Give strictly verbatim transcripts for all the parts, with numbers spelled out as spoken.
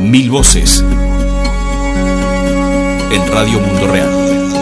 Mil voces en Radio Mundo Real.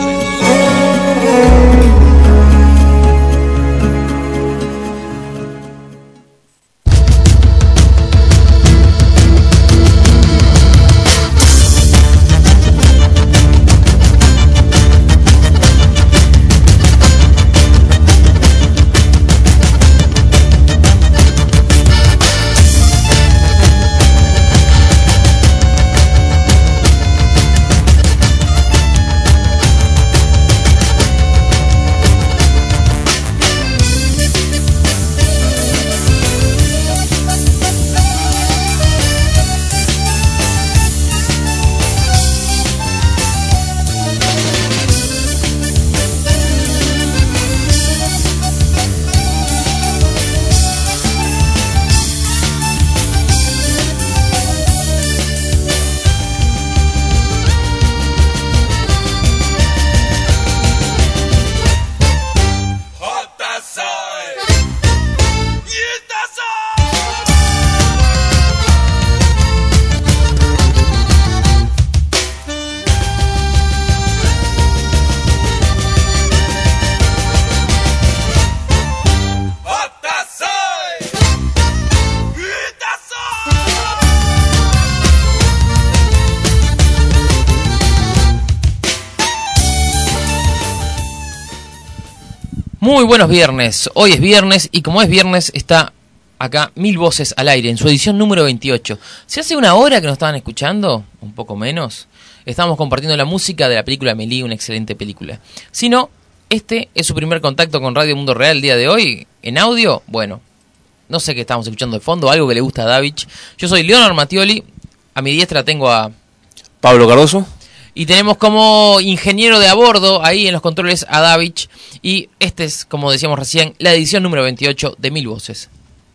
Muy buenos viernes, hoy es viernes y como es viernes está acá Mil Voces al Aire en su edición número veintiocho. Si hace una hora que nos estaban escuchando, un poco menos, estábamos compartiendo la música de la película Amélie, una excelente película. Si no, este es su primer contacto con Radio Mundo Real el día de hoy, en audio, bueno, no sé qué estamos escuchando de fondo, algo que le gusta a Davich. Yo soy Leonor Mattioli, a mi diestra tengo a Pablo Cardoso. Y tenemos como ingeniero de a bordo ahí en los controles a Davich. Y este es, como decíamos recién, la edición número veintiocho de Mil Voces.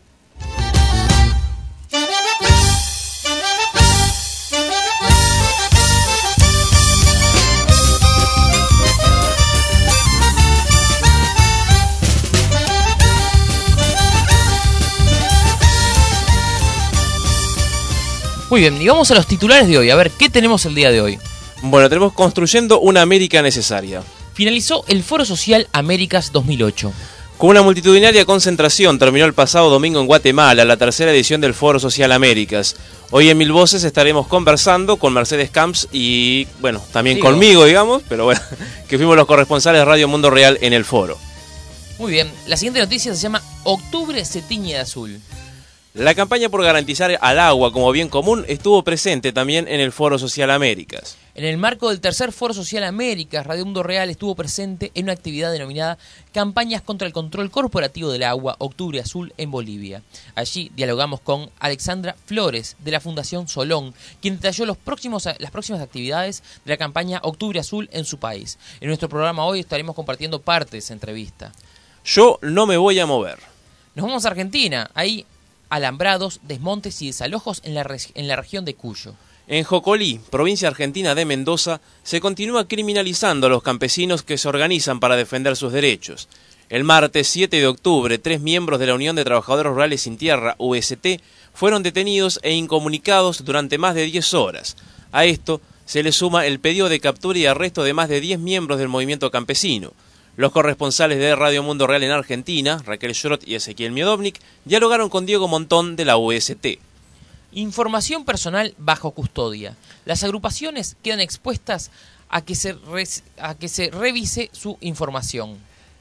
Muy bien, y vamos a los titulares de hoy. A ver, ¿qué tenemos el día de hoy? Bueno, tenemos Construyendo una América Necesaria. Finalizó el Foro Social Américas dos mil ocho. Con una multitudinaria concentración terminó el pasado domingo en Guatemala la tercera edición del Foro Social Américas. Hoy en Mil Voces estaremos conversando con Mercedes Camps y, bueno, también Digo. conmigo, digamos, pero bueno, que fuimos los corresponsales de Radio Mundo Real en el foro. Muy bien, la siguiente noticia se llama Octubre se tiñe de azul. La campaña por garantizar al agua como bien común estuvo presente también en el Foro Social Américas. En el marco del tercer Foro Social Américas, Radio Mundo Real estuvo presente en una actividad denominada Campañas contra el Control Corporativo del Agua, Octubre Azul en Bolivia. Allí dialogamos con Alexandra Flores, de la Fundación Solón, quien detalló los próximos, las próximas actividades de la campaña Octubre Azul en su país. En nuestro programa hoy estaremos compartiendo parte de esa entrevista. Yo no me voy a mover. Nos vamos a Argentina, ahí alambrados, desmontes y desalojos en la, en la región de Cuyo. En Jocolí, provincia argentina de Mendoza, se continúa criminalizando a los campesinos que se organizan para defender sus derechos. El martes siete de octubre, tres miembros de la Unión de Trabajadores Rurales Sin Tierra, U S T, fueron detenidos e incomunicados durante más de diez horas. A esto se le suma el pedido de captura y arresto de más de diez miembros del movimiento campesino. Los corresponsales de Radio Mundo Real en Argentina, Raquel Schrott y Ezequiel Miodovnik, dialogaron con Diego Montón de la U S T. Información personal bajo custodia. Las agrupaciones quedan expuestas a que se, re, a que se revise su información.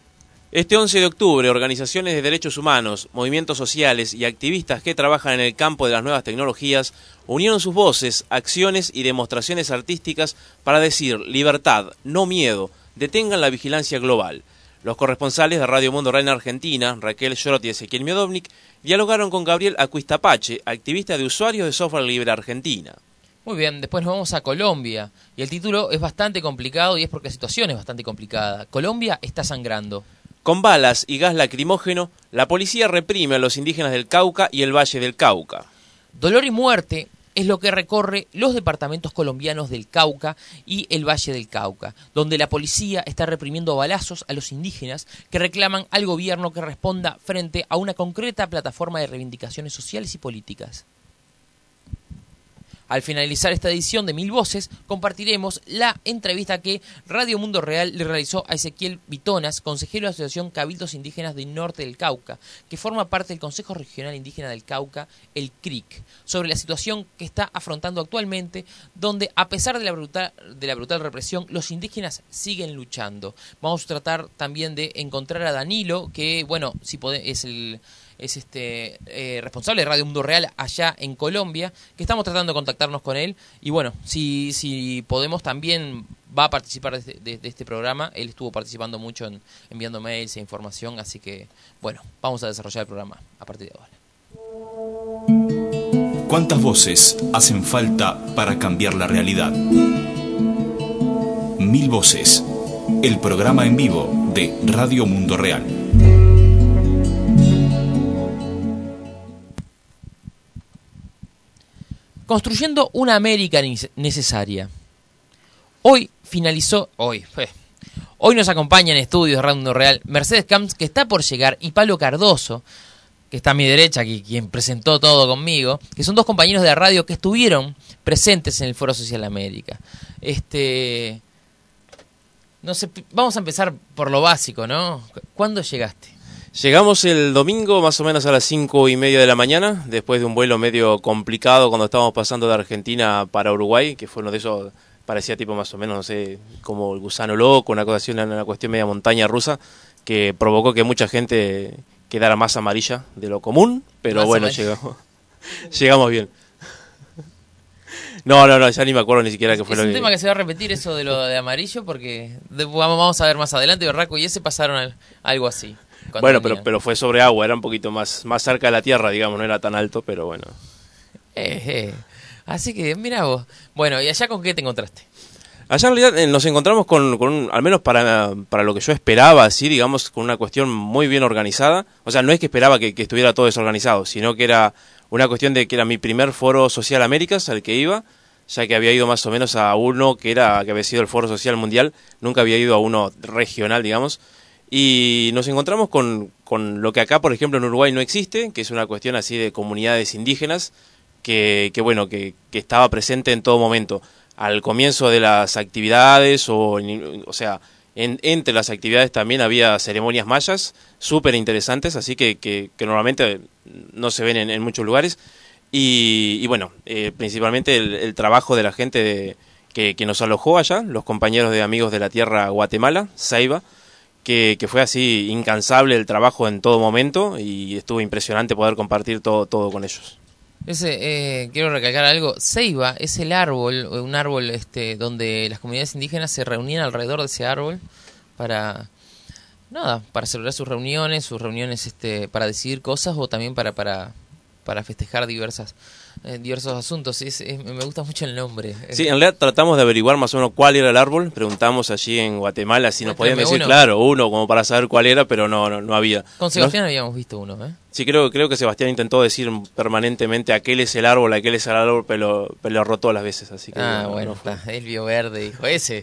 Este once de octubre, organizaciones de derechos humanos, movimientos sociales y activistas que trabajan en el campo de las nuevas tecnologías unieron sus voces, acciones y demostraciones artísticas para decir libertad, no miedo, detengan la vigilancia global. Los corresponsales de Radio Mundo Real en Argentina, Raquel Schrott y Ezequiel Miodovnik, dialogaron con Gabriel Acuistapache, activista de usuarios de software libre Argentina. Muy bien, después nos vamos a Colombia. Y el título es bastante complicado y es porque la situación es bastante complicada. Colombia está sangrando. Con balas y gas lacrimógeno, la policía reprime a los indígenas del Cauca y el Valle del Cauca. Dolor y muerte es lo que recorre los departamentos colombianos del Cauca y el Valle del Cauca, donde la policía está reprimiendo a balazos a los indígenas que reclaman al gobierno que responda frente a una concreta plataforma de reivindicaciones sociales y políticas. Al finalizar esta edición de Mil Voces, compartiremos la entrevista que Radio Mundo Real le realizó a Ezequiel Vitonas, consejero de la Asociación Cabildos Indígenas del Norte del Cauca, que forma parte del Consejo Regional Indígena del Cauca, el C R I C, sobre la situación que está afrontando actualmente, donde a pesar de la brutal, de la brutal represión, los indígenas siguen luchando. Vamos a tratar también de encontrar a Danilo, que, bueno, si pode, es el... es este eh, responsable de Radio Mundo Real allá en Colombia, que estamos tratando de contactarnos con él, y bueno, si, si podemos también va a participar de, de, de este programa. Él estuvo participando mucho en enviando mails e información, así que bueno, vamos a desarrollar el programa a partir de ahora. ¿Cuántas voces hacen falta para cambiar la realidad? Mil Voces, el programa en vivo de Radio Mundo Real. Construyendo una América necesaria. Hoy finalizó, hoy, eh, hoy nos acompaña en estudios de Radio Mundo Real Mercedes Camps, que está por llegar, y Pablo Cardoso, que está a mi derecha, que, quien presentó todo conmigo, que son dos compañeros de la radio que estuvieron presentes en el Foro Social América. Este, no sé, vamos a empezar por lo básico, ¿no? ¿Cuándo llegaste? Llegamos el domingo más o menos a las cinco y media de la mañana, después de un vuelo medio complicado cuando estábamos pasando de Argentina para Uruguay, que fue uno de esos, parecía tipo más o menos, no sé, como el gusano loco, una cosa así, una, una cuestión media montaña rusa, que provocó que mucha gente quedara más amarilla de lo común, pero más bueno, llegamos, llegamos bien. No, no, no, ya ni me acuerdo ni siquiera qué fue es lo que... Es un tema que se va a repetir eso de lo de amarillo, porque de, vamos a ver más adelante, Berraco y ese pasaron a, algo así. Bueno, pero, pero fue sobre agua, era un poquito más, más cerca de la tierra, digamos, no era tan alto, pero bueno. Eh, eh. Así que, mira vos. Bueno, ¿y allá con qué te encontraste? Allá en realidad eh, nos encontramos con, con un, al menos para, para lo que yo esperaba, así, digamos, con una cuestión muy bien organizada. O sea, no es que esperaba que, que estuviera todo desorganizado, sino que era una cuestión de que era mi primer Foro Social Américas al que iba, ya que había ido más o menos a uno que era que había sido el Foro Social Mundial, nunca había ido a uno regional, digamos. Y nos encontramos con, con lo que acá, por ejemplo, en Uruguay no existe, que es una cuestión así de comunidades indígenas, que, que bueno, que, que estaba presente en todo momento. Al comienzo de las actividades, o, o sea, en, entre las actividades también había ceremonias mayas, súper interesantes, así que, que, que normalmente no se ven en, en muchos lugares. Y, y bueno, eh, principalmente el, el trabajo de la gente de, que, que nos alojó allá, los compañeros de Amigos de la Tierra Guatemala, Saiba, Que, que fue así incansable el trabajo en todo momento y estuvo impresionante poder compartir todo, todo con ellos. Ese, eh, quiero recalcar algo, Ceiba es el árbol, un árbol este, donde las comunidades indígenas se reunían alrededor de ese árbol para, nada, para celebrar sus reuniones, sus reuniones este, para decidir cosas o también para, para, para festejar diversas Eh, diversos asuntos. Es, es, me gusta mucho el nombre. Sí, en realidad tratamos de averiguar más o menos cuál era el árbol. Preguntamos allí en Guatemala si nos podían decir, uno. claro, uno, como para saber cuál era, pero no, no, no había. Con Sebastián ¿No? habíamos visto uno, ¿eh? Sí, creo, creo que Sebastián intentó decir permanentemente aquel es el árbol, aquel es el árbol, pero, pero lo erró todas las veces. Así que ah, no, bueno, no fue. Está, él vio verde, dijo, ese.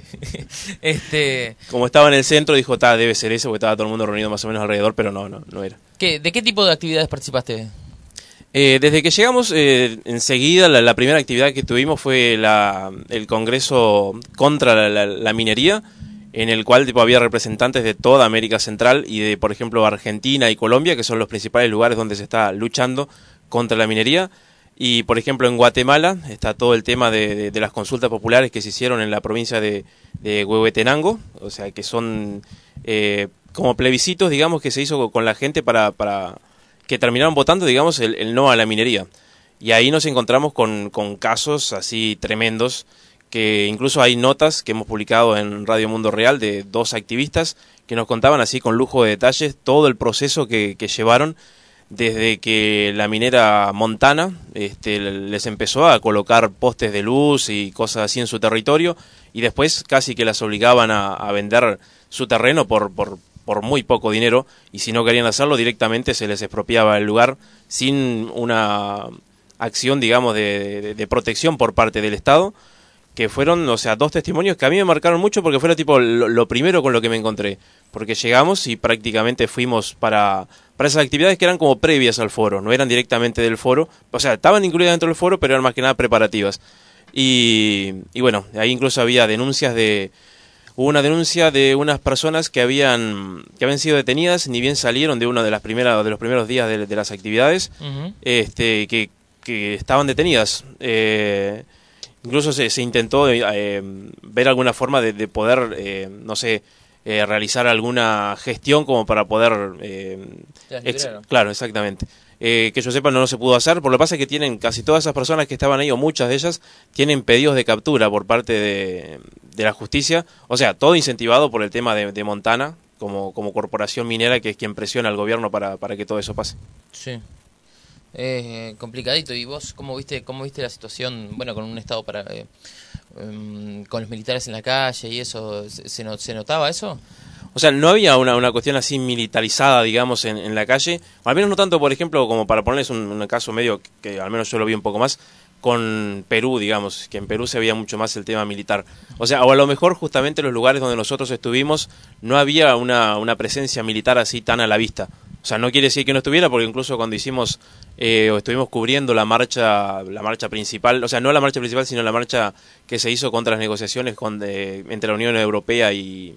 este Como estaba en el centro, dijo, ta, debe ser ese, porque estaba todo el mundo reunido más o menos alrededor, pero no, no, no era. ¿Qué, ¿De qué tipo de actividades participaste? Eh, desde que llegamos, eh, enseguida la, la primera actividad que tuvimos fue la, el congreso contra la, la, la minería, en el cual tipo, había representantes de toda América Central y de, por ejemplo, Argentina y Colombia, que son los principales lugares donde se está luchando contra la minería. Y, por ejemplo, en Guatemala está todo el tema de, de, de las consultas populares que se hicieron en la provincia de, de Huehuetenango, o sea, que son eh, como plebiscitos, digamos, que se hizo con la gente para... para que terminaron votando, digamos, el, el no a la minería. Y ahí nos encontramos con, con casos así tremendos, que incluso hay notas que hemos publicado en Radio Mundo Real de dos activistas que nos contaban así con lujo de detalles todo el proceso que, que llevaron desde que la minera Montana este, les empezó a colocar postes de luz y cosas así en su territorio, y después casi que las obligaban a, a vender su terreno por... por por muy poco dinero, y si no querían hacerlo directamente se les expropiaba el lugar sin una acción, digamos, de, de, de protección por parte del Estado. que fueron, o sea, dos testimonios que a mí me marcaron mucho porque fueron tipo lo, lo primero con lo que me encontré. Porque llegamos y prácticamente fuimos para, para esas actividades que eran como previas al foro, no eran directamente del foro. O sea, estaban incluidas dentro del foro, pero eran más que nada preparativas. Y, y bueno, ahí incluso había denuncias de... Hubo una denuncia de unas personas que habían que habían sido detenidas, ni bien salieron de uno de las primeras de los primeros días de, de las actividades, uh-huh. este que, que estaban detenidas. Eh, incluso se, se intentó eh, ver alguna forma de, de poder, eh, no sé, eh, realizar alguna gestión como para poder... Eh, ex- claro, exactamente. Eh, que yo sepa no, no se pudo hacer, por lo que pasa es que tienen casi todas esas personas que estaban ahí, o muchas de ellas, tienen pedidos de captura por parte de, de la justicia, o sea, todo incentivado por el tema de, de Montana, como, como corporación minera, que es quien presiona al gobierno para, para que todo eso pase. Sí, eh, complicadito. ¿Y vos cómo viste cómo viste la situación, bueno, con un estado para eh, um, con los militares en la calle y eso, ¿se, se, not, ¿se notaba eso? O sea, no había una, una cuestión así militarizada, digamos, en, en la calle. Al menos no tanto, por ejemplo, como para ponerles un, un caso medio que, que al menos yo lo vi un poco más, con Perú, digamos, que en Perú se veía mucho más el tema militar. O sea, o a lo mejor justamente en los lugares donde nosotros estuvimos no había una, una presencia militar así tan a la vista. O sea, no quiere decir que no estuviera, porque incluso cuando hicimos, eh, o estuvimos cubriendo la marcha la marcha principal, o sea, no la marcha principal, sino la marcha que se hizo contra las negociaciones con de, entre la Unión Europea y...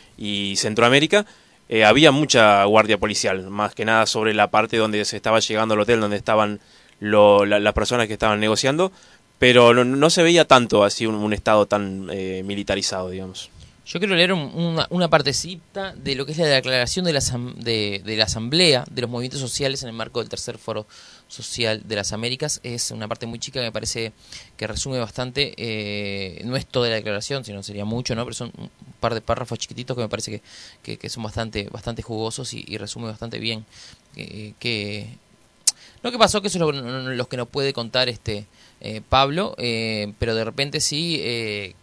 y Centroamérica, eh, había mucha guardia policial, más que nada sobre la parte donde se estaba llegando al hotel, donde estaban lo, la, las personas que estaban negociando, pero no, no se veía tanto así un, un estado tan eh, militarizado, digamos. Yo quiero leer un, una, una partecita de lo que es la declaración de la, de, de la Asamblea de los Movimientos Sociales en el marco del tercer Foro Social de las Américas. Es una parte muy chica que me parece que resume bastante, eh, no es toda la declaración, sino sería mucho, ¿no? Pero son un par de párrafos chiquititos que me parece que, que, que son bastante bastante jugosos y, y resume bastante bien eh, que lo que pasó, que eso es lo, lo que nos puede contar este eh, Pablo, eh, pero de repente sí... Eh,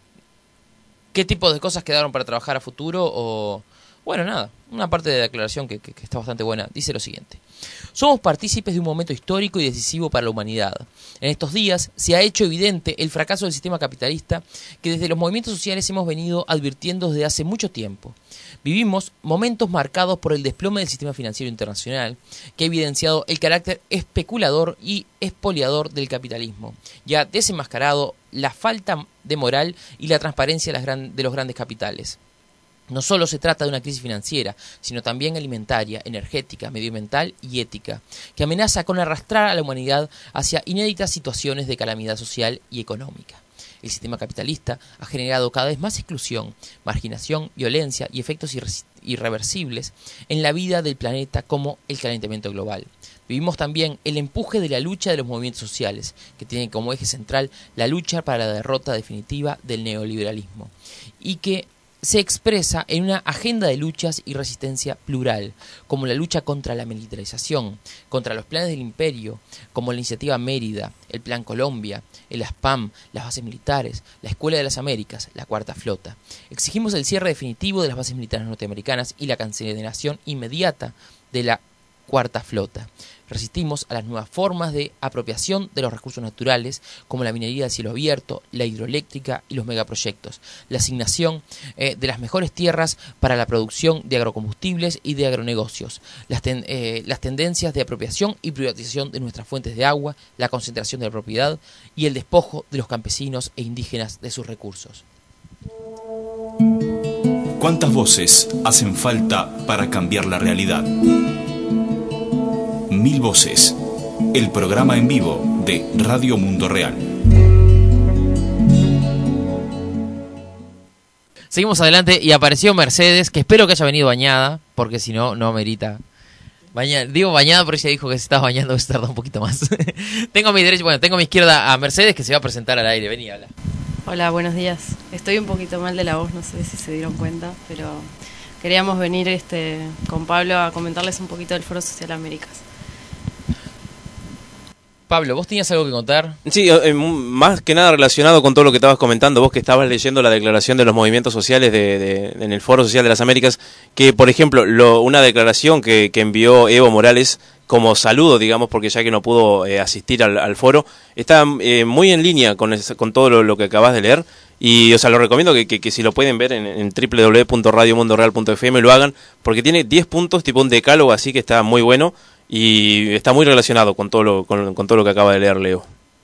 ¿qué tipo de cosas quedaron para trabajar a futuro? O bueno, nada, una parte de la declaración que, que, que está bastante buena. Dice lo siguiente: somos partícipes de un momento histórico y decisivo para la humanidad. En estos días se ha hecho evidente el fracaso del sistema capitalista que desde los movimientos sociales hemos venido advirtiendo desde hace mucho tiempo. Vivimos momentos marcados por el desplome del sistema financiero internacional, que ha evidenciado el carácter especulador y expoliador del capitalismo, y ha desenmascarado la falta de moral y la transparencia de, las gran, de los grandes capitales. No solo se trata de una crisis financiera, sino también alimentaria, energética, medioambiental y ética, que amenaza con arrastrar a la humanidad hacia inéditas situaciones de calamidad social y económica. El sistema capitalista ha generado cada vez más exclusión, marginación, violencia y efectos irre- irreversibles en la vida del planeta, como el calentamiento global. Vivimos también el empuje de la lucha de los movimientos sociales, que tienen como eje central la lucha para la derrota definitiva del neoliberalismo, y que se expresa en una agenda de luchas y resistencia plural, como la lucha contra la militarización, contra los planes del imperio, como la iniciativa Mérida, el Plan Colombia, el ASPAM, las bases militares, la Escuela de las Américas, la Cuarta Flota. Exigimos el cierre definitivo de las bases militares norteamericanas y la cancelación inmediata de la Cuarta Flota. Resistimos a las nuevas formas de apropiación de los recursos naturales, como la minería de cielo abierto, la hidroeléctrica y los megaproyectos, la asignación eh, de las mejores tierras para la producción de agrocombustibles y de agronegocios, las, ten, eh, las tendencias de apropiación y privatización de nuestras fuentes de agua, la concentración de la propiedad y el despojo de los campesinos e indígenas de sus recursos. ¿Cuántas voces hacen falta para cambiar la realidad? Mil Voces, el programa en vivo de Radio Mundo Real. Seguimos adelante y apareció Mercedes, que espero que haya venido bañada, porque si no, no amerita. Baña, digo bañada porque ella dijo que se estaba bañando, que se tarda un poquito más. Tengo a mi derecha, bueno, tengo a mi izquierda a Mercedes, que se va a presentar al aire. Vení, habla. Hola, buenos días. Estoy un poquito mal de la voz, no sé si se dieron cuenta, pero queríamos venir este con Pablo a comentarles un poquito del Foro Social Américas. Pablo, ¿vos tenías algo que contar? Sí, eh, más que nada relacionado con todo lo que estabas comentando, vos que estabas leyendo la declaración de los movimientos sociales de, de, en el Foro Social de las Américas, que por ejemplo, lo, una declaración que, que envió Evo Morales como saludo, digamos, porque ya que no pudo eh, asistir al, al foro, está eh, muy en línea con, ese, con todo lo, lo que acabas de leer, y o sea, lo recomiendo que, que, que si lo pueden ver en, en doble u doble u doble u punto radio mundo real punto f m lo hagan, porque tiene diez puntos, tipo un decálogo así que está muy bueno, y está muy relacionado con todo lo, con, con todo lo que acaba de leer Leo.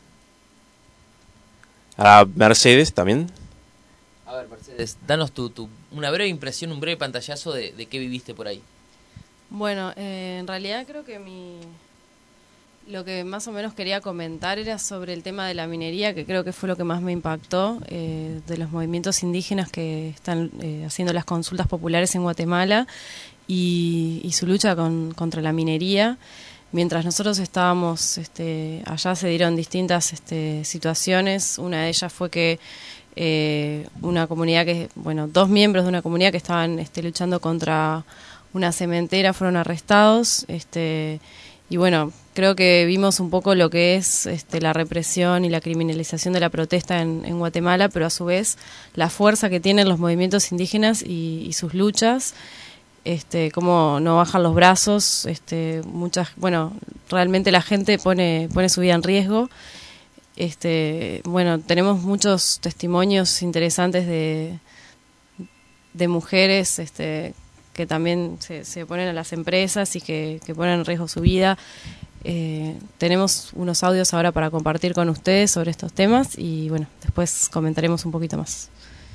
A Mercedes también. A ver, Mercedes, danos tu, tu, una breve impresión, un breve pantallazo de, de qué viviste por ahí. Bueno, eh, en realidad creo que mi lo que más o menos quería comentar era sobre el tema de la minería, que creo que fue lo que más me impactó, eh, de los movimientos indígenas que están eh, haciendo las consultas populares en Guatemala y, y su lucha con, contra la minería. Mientras nosotros estábamos este, allá se dieron distintas este, situaciones. Una de ellas fue que eh, una comunidad que, bueno, dos miembros de una comunidad que estaban este, luchando contra una cementera fueron arrestados, este, y bueno, creo que vimos un poco lo que es este, la represión y la criminalización de la protesta en, en Guatemala, pero a su vez la fuerza que tienen los movimientos indígenas y, y sus luchas, este, cómo no bajan los brazos, este, muchas, bueno, realmente la gente pone, pone su vida en riesgo. Este, bueno, tenemos muchos testimonios interesantes de, de mujeres, este, que también se, se oponen a las empresas y que, que ponen en riesgo su vida. Eh, tenemos unos audios ahora para compartir con ustedes sobre estos temas y bueno, después comentaremos un poquito más.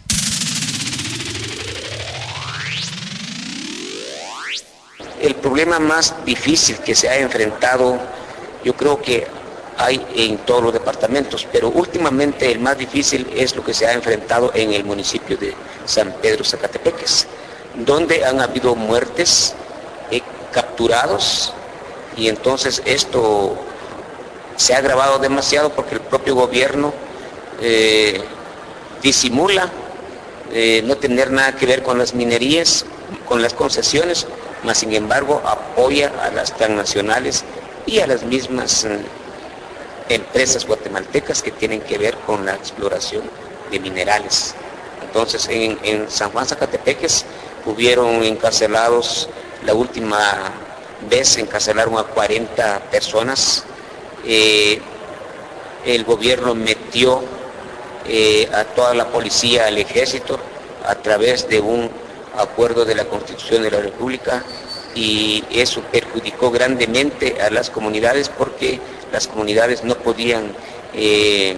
El problema más difícil que se ha enfrentado, yo creo que hay en todos los departamentos, pero últimamente el más difícil es lo que se ha enfrentado en el municipio de San Pedro Zacatepeques, donde han habido muertes, eh, capturados, y entonces esto se ha agravado demasiado porque el propio gobierno eh, disimula eh, no tener nada que ver con las minerías, con las concesiones, mas sin embargo apoya a las transnacionales y a las mismas eh, empresas guatemaltecas que tienen que ver con la exploración de minerales. Entonces en, en San Juan Zacatepeques hubieron encarcelados, la última vez encarcelaron a cuarenta personas, eh, el gobierno metió eh, a toda la policía, al ejército, a través de un acuerdo de la Constitución de la República, y eso perjudicó grandemente a las comunidades porque las comunidades no podían eh,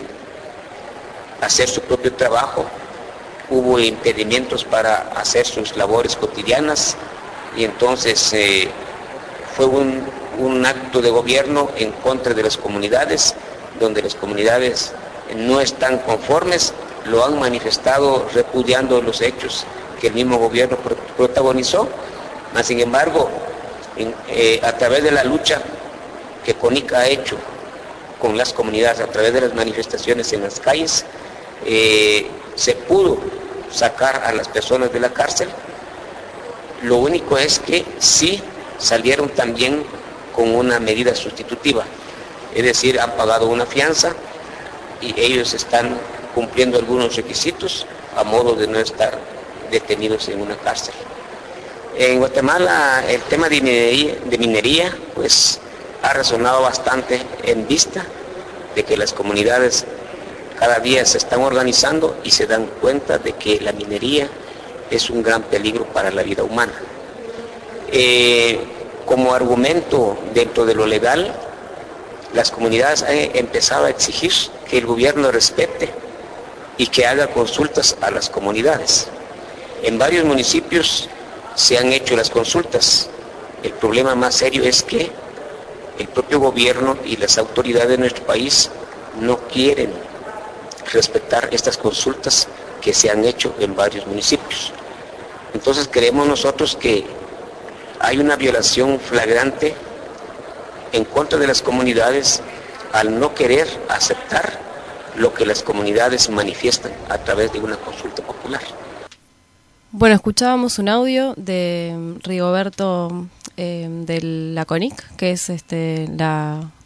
hacer su propio trabajo. Hubo impedimentos para hacer sus labores cotidianas y entonces eh, fue un, un acto de gobierno en contra de las comunidades, donde las comunidades no están conformes, lo han manifestado repudiando los hechos que el mismo gobierno protagonizó. Mas, sin embargo, en, eh, a través de la lucha que CONIC ha hecho con las comunidades, a través de las manifestaciones en las calles, eh, se pudo sacar a las personas de la cárcel. Lo único es que sí salieron también con una medida sustitutiva, es decir, han pagado una fianza y ellos están cumpliendo algunos requisitos a modo de no estar detenidos en una cárcel. En Guatemala el tema de minería, de minería pues ha resonado bastante en vista de que las comunidades cada día se están organizando y se dan cuenta de que la minería es un gran peligro para la vida humana. Eh, como argumento dentro de lo legal, las comunidades han empezado a exigir que el gobierno respete y que haga consultas a las comunidades. En varios municipios se han hecho las consultas. El problema más serio es que el propio gobierno y las autoridades de nuestro país no quieren respetar estas consultas que se han hecho en varios municipios. Entonces creemos nosotros que hay una violación flagrante en contra de las comunidades al no querer aceptar lo que las comunidades manifiestan a través de una consulta popular. Bueno, escuchábamos un audio de Rigoberto eh, de la CONIC, que es este, la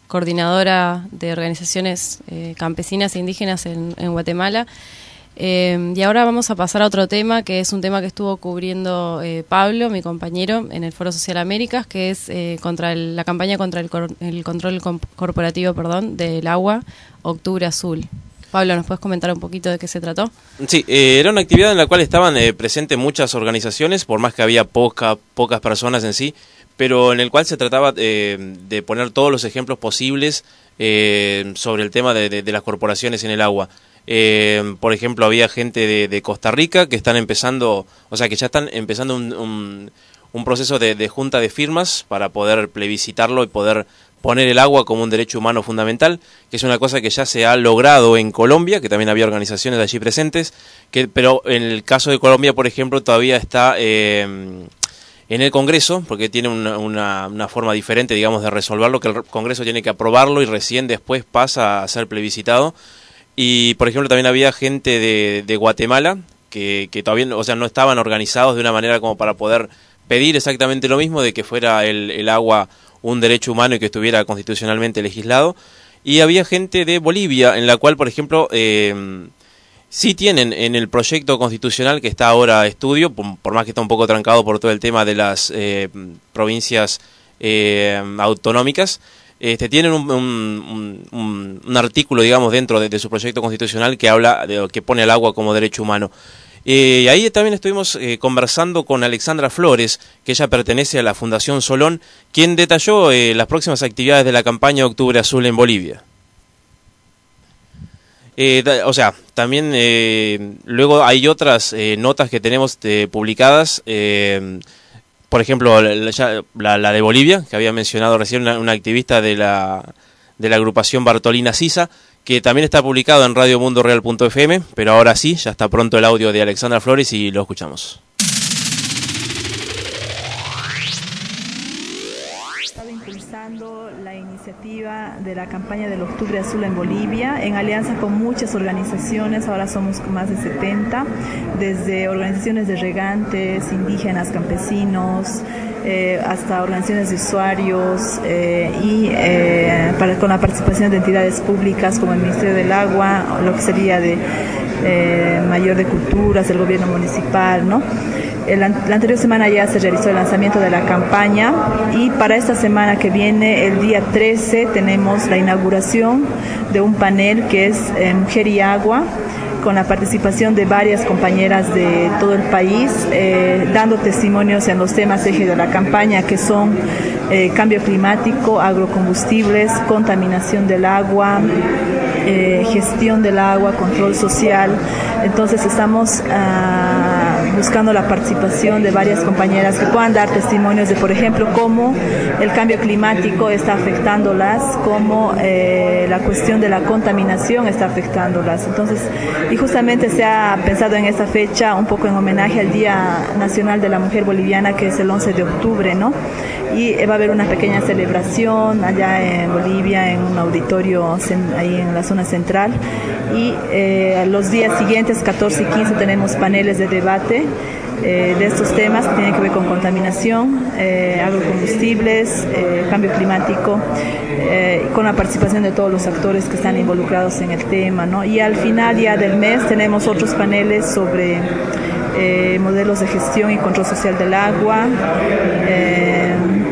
coordinadora de organizaciones eh, campesinas e indígenas en, en Guatemala. Eh, y ahora vamos a pasar a otro tema, que es un tema que estuvo cubriendo eh, Pablo, mi compañero, en el Foro Social Américas, que es eh, contra el, la campaña contra el, cor, el control corporativo perdón, del agua, Octubre Azul. Pablo, ¿nos puedes comentar un poquito de qué se trató? Sí, eh, era una actividad en la cual estaban eh, presentes muchas organizaciones, por más que había poca, pocas personas en sí, pero en el cual se trataba eh, de poner todos los ejemplos posibles eh, sobre el tema de, de, de las corporaciones en el agua. Eh, por ejemplo, había gente de, de Costa Rica que están empezando, o sea, que ya están empezando un, un, un proceso de, de junta de firmas para poder plebiscitarlo y poder poner el agua como un derecho humano fundamental, que es una cosa que ya se ha logrado en Colombia, que también había organizaciones de allí presentes, que, pero en el caso de Colombia, por ejemplo, todavía está eh, en el Congreso, porque tiene una, una, una forma diferente, digamos, de resolverlo, que el Congreso tiene que aprobarlo y recién después pasa a ser plebiscitado. Y, por ejemplo, también había gente de, de Guatemala que, que todavía, o sea, no estaban organizados de una manera como para poder pedir exactamente lo mismo, de que fuera el, el agua un derecho humano y que estuviera constitucionalmente legislado. Y había gente de Bolivia, en la cual, por ejemplo, eh, sí tienen en el proyecto constitucional que está ahora a estudio, por, por más que está un poco trancado por todo el tema de las eh, provincias eh, autonómicas, Este, tienen un, un, un, un artículo, digamos, dentro de, de su proyecto constitucional que habla de que pone el agua como derecho humano. Eh, y ahí también estuvimos eh, conversando con Alexandra Flores, que ella pertenece a la Fundación Solón, quien detalló eh, las próximas actividades de la campaña Octubre Azul en Bolivia. Eh, da, o sea, también eh, luego hay otras eh, notas que tenemos eh, publicadas. Eh, Por ejemplo, la, la, la de Bolivia, que había mencionado recién una, una activista de la, de la agrupación Bartolina Sisa, que también está publicado en radio mundo real punto f m, pero ahora sí, ya está pronto el audio de Alexandra Flores y lo escuchamos. Estaba impulsando la iniciativa de la campaña del Octubre Azul en Bolivia, en alianza con muchas organizaciones, ahora somos más de setenta, desde organizaciones de regantes, indígenas, campesinos, eh, hasta organizaciones de usuarios eh, y eh, para, con la participación de entidades públicas como el Ministerio del Agua, lo que sería de eh, Mayor de Culturas, el gobierno municipal, ¿no? El, la anterior semana ya se realizó el lanzamiento de la campaña y para esta semana que viene, el día trece, tenemos la inauguración de un panel que es eh, Mujer y Agua, con la participación de varias compañeras de todo el país, eh, dando testimonios en los temas eje de la campaña, que son eh, cambio climático, agrocombustibles, contaminación del agua, eh, gestión del agua, control social. Entonces estamos uh, buscando la participación de varias compañeras que puedan dar testimonios de, por ejemplo, cómo el cambio climático está afectándolas, cómo eh, la cuestión de la contaminación está afectándolas. Entonces, y justamente se ha pensado en esta fecha un poco en homenaje al Día Nacional de la Mujer Boliviana, que es el once de octubre, ¿no? Y va a haber una pequeña celebración allá en Bolivia, en un auditorio ahí en la zona central. Y eh, los días siguientes, catorce y quince, tenemos paneles de debate eh, de estos temas que tienen que ver con contaminación, eh, agrocombustibles, eh, cambio climático, eh, con la participación de todos los actores que están involucrados en el tema, ¿no? Y al final ya del mes tenemos otros paneles sobre eh, modelos de gestión y control social del agua. Eh,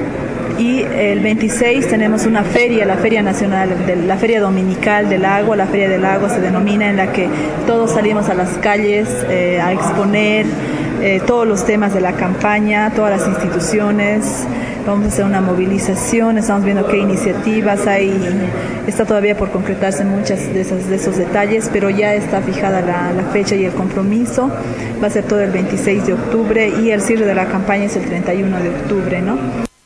Y el veintiséis tenemos una feria, la Feria Nacional, de, la Feria Dominical del Agua, la Feria del Agua se denomina, en la que todos salimos a las calles eh, a exponer eh, todos los temas de la campaña, todas las instituciones. Vamos a hacer una movilización, estamos viendo qué iniciativas hay, está todavía por concretarse muchas de, esas, de esos detalles, pero ya está fijada la, la fecha y el compromiso. Va a ser todo el veintiséis de octubre y el cierre de la campaña es el treinta y uno de octubre, ¿no?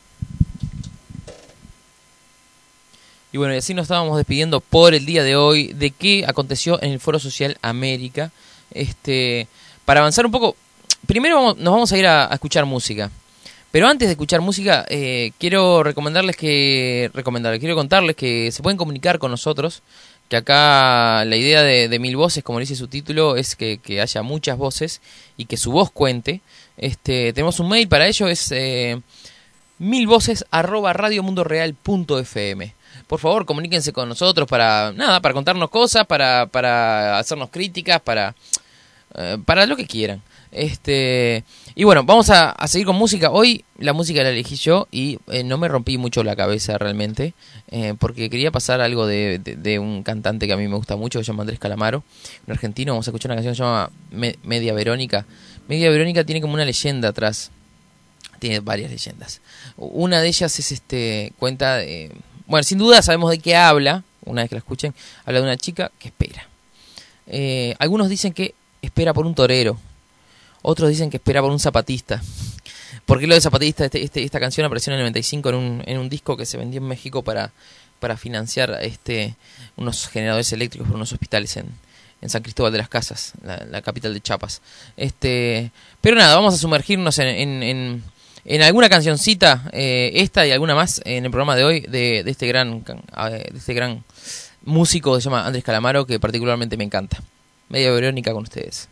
Y bueno, y así nos estábamos despidiendo por el día de hoy de qué aconteció en el Foro Social América. Este, para avanzar un poco, primero vamos, nos vamos a ir a, a escuchar música. Pero antes de escuchar música, eh, quiero recomendarles que, recomendarles, quiero contarles que se pueden comunicar con nosotros, que acá la idea de, de Mil Voces, como dice su título, es que, que haya muchas voces y que su voz cuente. Este, tenemos un mail para ello, es eh, milvoces arroba radiomundoreal punto f m. por favor, comuníquense con nosotros para, nada, para contarnos cosas, para, para hacernos críticas, para, eh, para lo que quieran. Este, y bueno, vamos a, a seguir con música. Hoy la música la elegí yo y eh, no me rompí mucho la cabeza realmente, eh, porque quería pasar algo de, de, de un cantante que a mí me gusta mucho, que se llama Andrés Calamaro, un argentino. Vamos a escuchar una canción que se llama Me- Media Verónica. Media Verónica tiene como una leyenda atrás, tiene varias leyendas. Una de ellas es este, cuenta de, bueno, sin duda sabemos de qué habla, una vez que la escuchen, habla de una chica que espera. Eh, algunos dicen que espera por un torero. Otros dicen que espera por un zapatista. ¿Por qué lo de zapatista? Este, este, esta canción apareció en el noventa y cinco en un, en un disco que se vendió en México para, para financiar este, unos generadores eléctricos por unos hospitales en, en San Cristóbal de las Casas, la, la capital de Chiapas. Este, pero nada, vamos a sumergirnos en, en, en, en alguna cancioncita, eh, esta y alguna más, en el programa de hoy, de, de, este gran, de este gran músico que se llama Andrés Calamaro, que particularmente me encanta. Media Verónica con ustedes.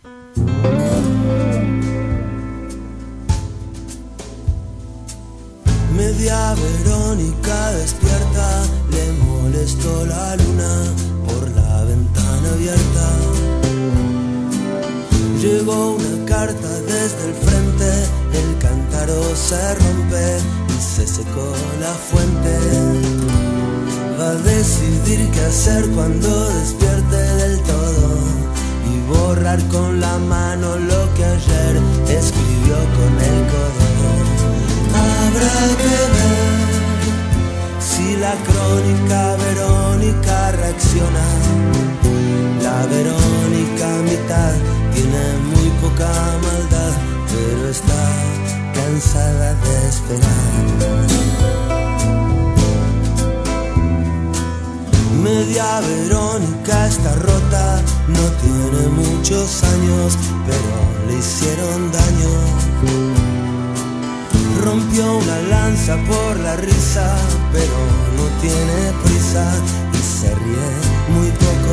Media Verónica despierta, le molestó la luna por la ventana abierta. Llegó una carta desde el frente, el cántaro se rompe y se secó la fuente. Va a decidir qué hacer cuando despierte del todo y borrar con la mano lo que ayer escribió con el codo. Habrá que ver si la crónica Verónica reacciona. La Verónica mitad tiene muy poca maldad, pero está cansada de esperar. Media Verónica está rota, no tiene muchos años, pero le hicieron daño. Rompió una lanza por la risa, pero no tiene prisa y se ríe muy poco.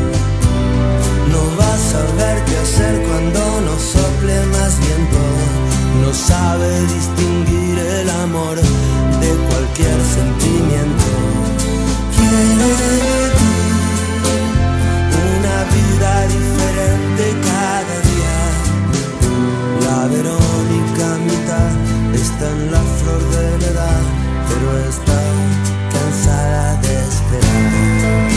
No va a saber qué hacer cuando no sople más viento. No sabe distinguir el amor de cualquier sentimiento. Quiere vivir una vida diferente cada día. La Verónica mitad está en la flor de la edad, pero está cansada de esperar.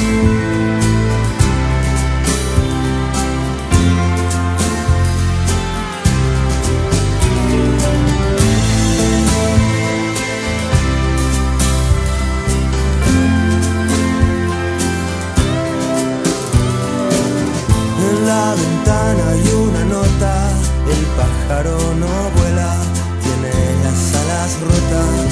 En la ventana hay una nota, el pájaro no vuela, las alas rotas.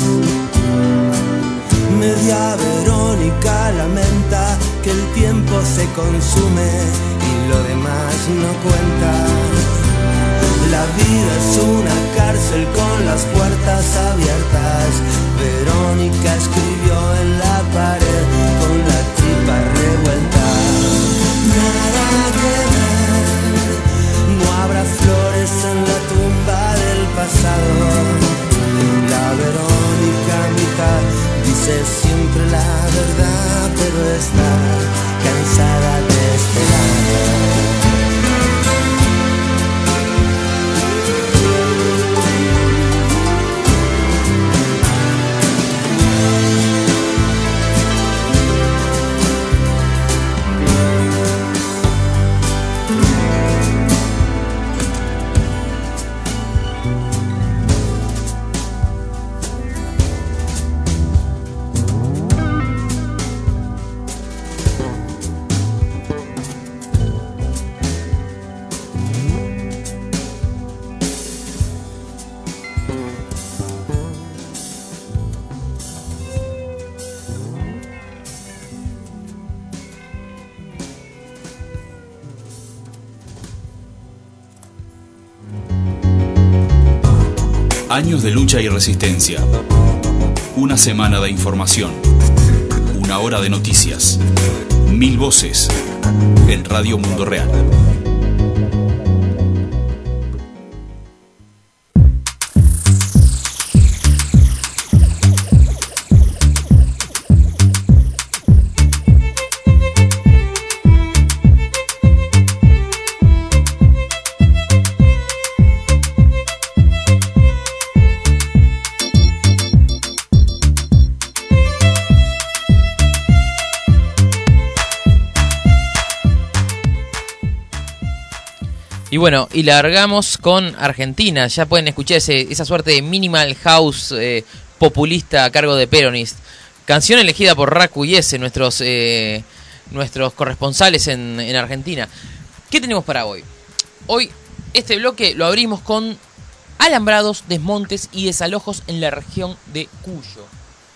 Media Verónica lamenta que el tiempo se consume y lo demás no cuenta. La vida es una cárcel con las puertas abiertas. Verónica escribió en la pared con la tripa revuelta. Nada que ver, no habrá flores en la tumba del pasado. La Verónica mitad dice siempre la verdad, pero está cansada de esperar. Años de lucha y resistencia. Una semana de información. Una hora de noticias. Mil voces. En Radio Mundo Real. Y bueno, y largamos con Argentina. Ya pueden escuchar ese, esa suerte de minimal house eh, populista a cargo de Peronist. Canción elegida por Raku y ese, nuestros, eh, nuestros corresponsales en, en Argentina. ¿Qué tenemos para hoy? Hoy este bloque lo abrimos con alambrados, desmontes y desalojos en la región de Cuyo.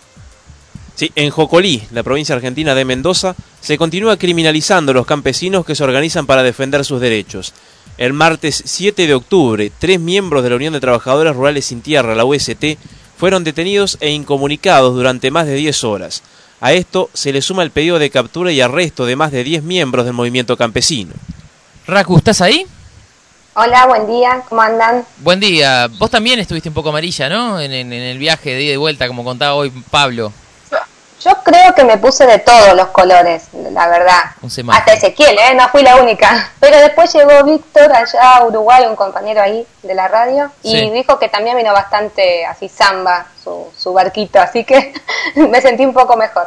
Sí, en Jocolí, la provincia argentina de Mendoza, se continúa criminalizando a los campesinos que se organizan para defender sus derechos. El martes siete de octubre, tres miembros de la Unión de Trabajadores Rurales Sin Tierra, la U S T, fueron detenidos e incomunicados durante más de diez horas. A esto se le suma el pedido de captura y arresto de más de diez miembros del movimiento campesino. Raku, ¿estás ahí? Hola, buen día, ¿cómo andan? Buen día. Vos también estuviste un poco amarilla, ¿no? En, en, en el viaje de ida y vuelta, como contaba hoy Pablo. Yo creo que me puse de todos los colores, la verdad. Un semáforo. Hasta Ezequiel, ¿eh? No fui la única. Pero después llegó Víctor allá a Uruguay, un compañero ahí de la radio, y Sí. dijo que también vino bastante así samba, su, su barquito, así que me sentí un poco mejor.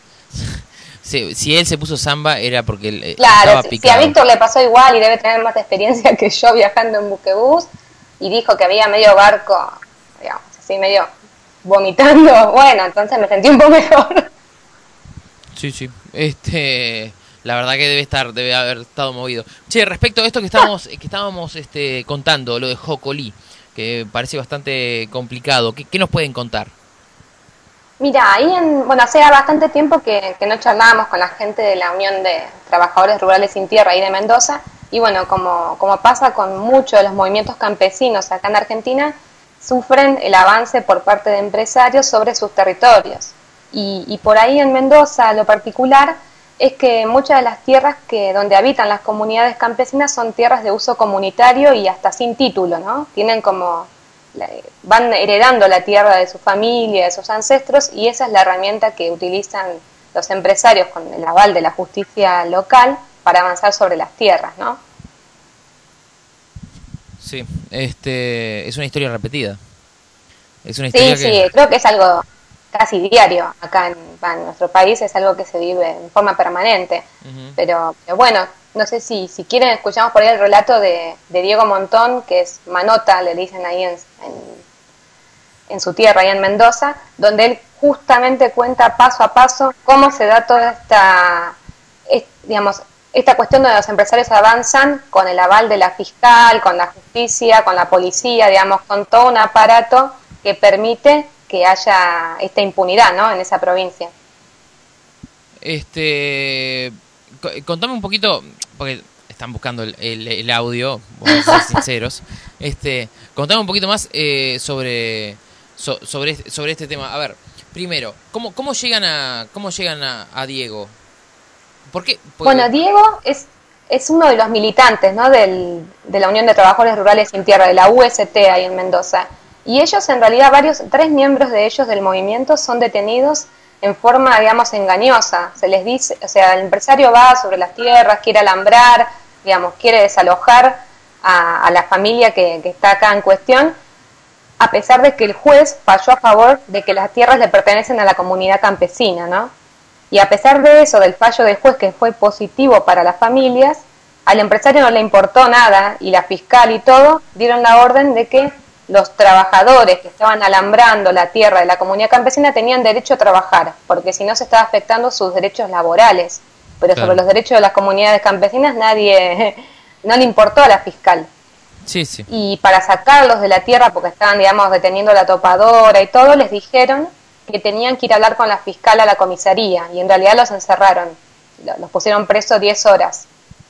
Sí, si él se puso samba era porque él eh, Claro, estaba si, si picado. a Víctor le pasó igual y debe tener más experiencia que yo viajando en buquebús, y dijo que había medio barco, digamos, así medio vomitando, bueno, entonces me sentí un poco mejor. Sí, sí. Este, la verdad que debe estar, debe haber estado movido. Che, respecto a esto que estábamos, que estábamos este, contando, lo de Jocolí, que parece bastante complicado, ¿qué, qué nos pueden contar? Mira, ahí en, bueno, hace bastante tiempo que, que no charlábamos con la gente de la Unión de Trabajadores Rurales Sin Tierra ahí de Mendoza, y bueno, como, como pasa con muchos de los movimientos campesinos acá en Argentina, sufren el avance por parte de empresarios sobre sus territorios. Y, y por ahí en Mendoza, lo particular es que muchas de las tierras que donde habitan las comunidades campesinas son tierras de uso comunitario y hasta sin título, ¿no? Tienen como, van heredando la tierra de su familia, de sus ancestros, y esa es la herramienta que utilizan los empresarios con el aval de la justicia local para avanzar sobre las tierras, ¿no? Sí, este, es una historia repetida. Es una Sí, historia sí, que... creo que es algo casi diario acá en, en nuestro país, es algo que se vive en forma permanente. Uh-huh. Pero, pero bueno, no sé si si quieren escuchamos por ahí el relato de, de Diego Montón, que es Manota, le dicen ahí en, en, en su tierra, ahí en Mendoza, donde él justamente cuenta paso a paso cómo se da toda esta, es, digamos, esta cuestión donde los empresarios avanzan con el aval de la fiscal, con la justicia, con la policía, digamos, con todo un aparato que permite que haya esta impunidad, ¿no?, en esa provincia. Este, contame un poquito, porque están buscando el, el, el audio, vamos a ser sinceros. Este, contame un poquito más eh, sobre so, sobre este, sobre este tema. A ver, primero, ¿cómo cómo llegan a cómo llegan a, a Diego? ¿Por qué? Porque... Bueno, Diego es es uno de los militantes, ¿no?, del, de la Unión de Trabajadores Rurales Sin Tierra, de la U S T ahí en Mendoza. Y ellos, en realidad, varios, tres miembros de ellos del movimiento son detenidos en forma, digamos, engañosa. Se les dice, o sea, el empresario va sobre las tierras, quiere alambrar, digamos, quiere desalojar a, a la familia que, que está acá en cuestión, a pesar de que el juez falló a favor de que las tierras le pertenecen a la comunidad campesina, ¿no? Y a pesar de eso, del fallo del juez que fue positivo para las familias, al empresario no le importó nada, y la fiscal y todo dieron la orden de que los trabajadores que estaban alambrando la tierra de la comunidad campesina tenían derecho a trabajar, porque si no se estaba afectando sus derechos laborales. Pero claro, sobre los derechos de las comunidades campesinas nadie, no le importó a la fiscal. Sí, sí. Y para sacarlos de la tierra, porque estaban, digamos, deteniendo la topadora y todo, les dijeron que tenían que ir a hablar con la fiscal a la comisaría, y en realidad los encerraron, los pusieron presos diez horas.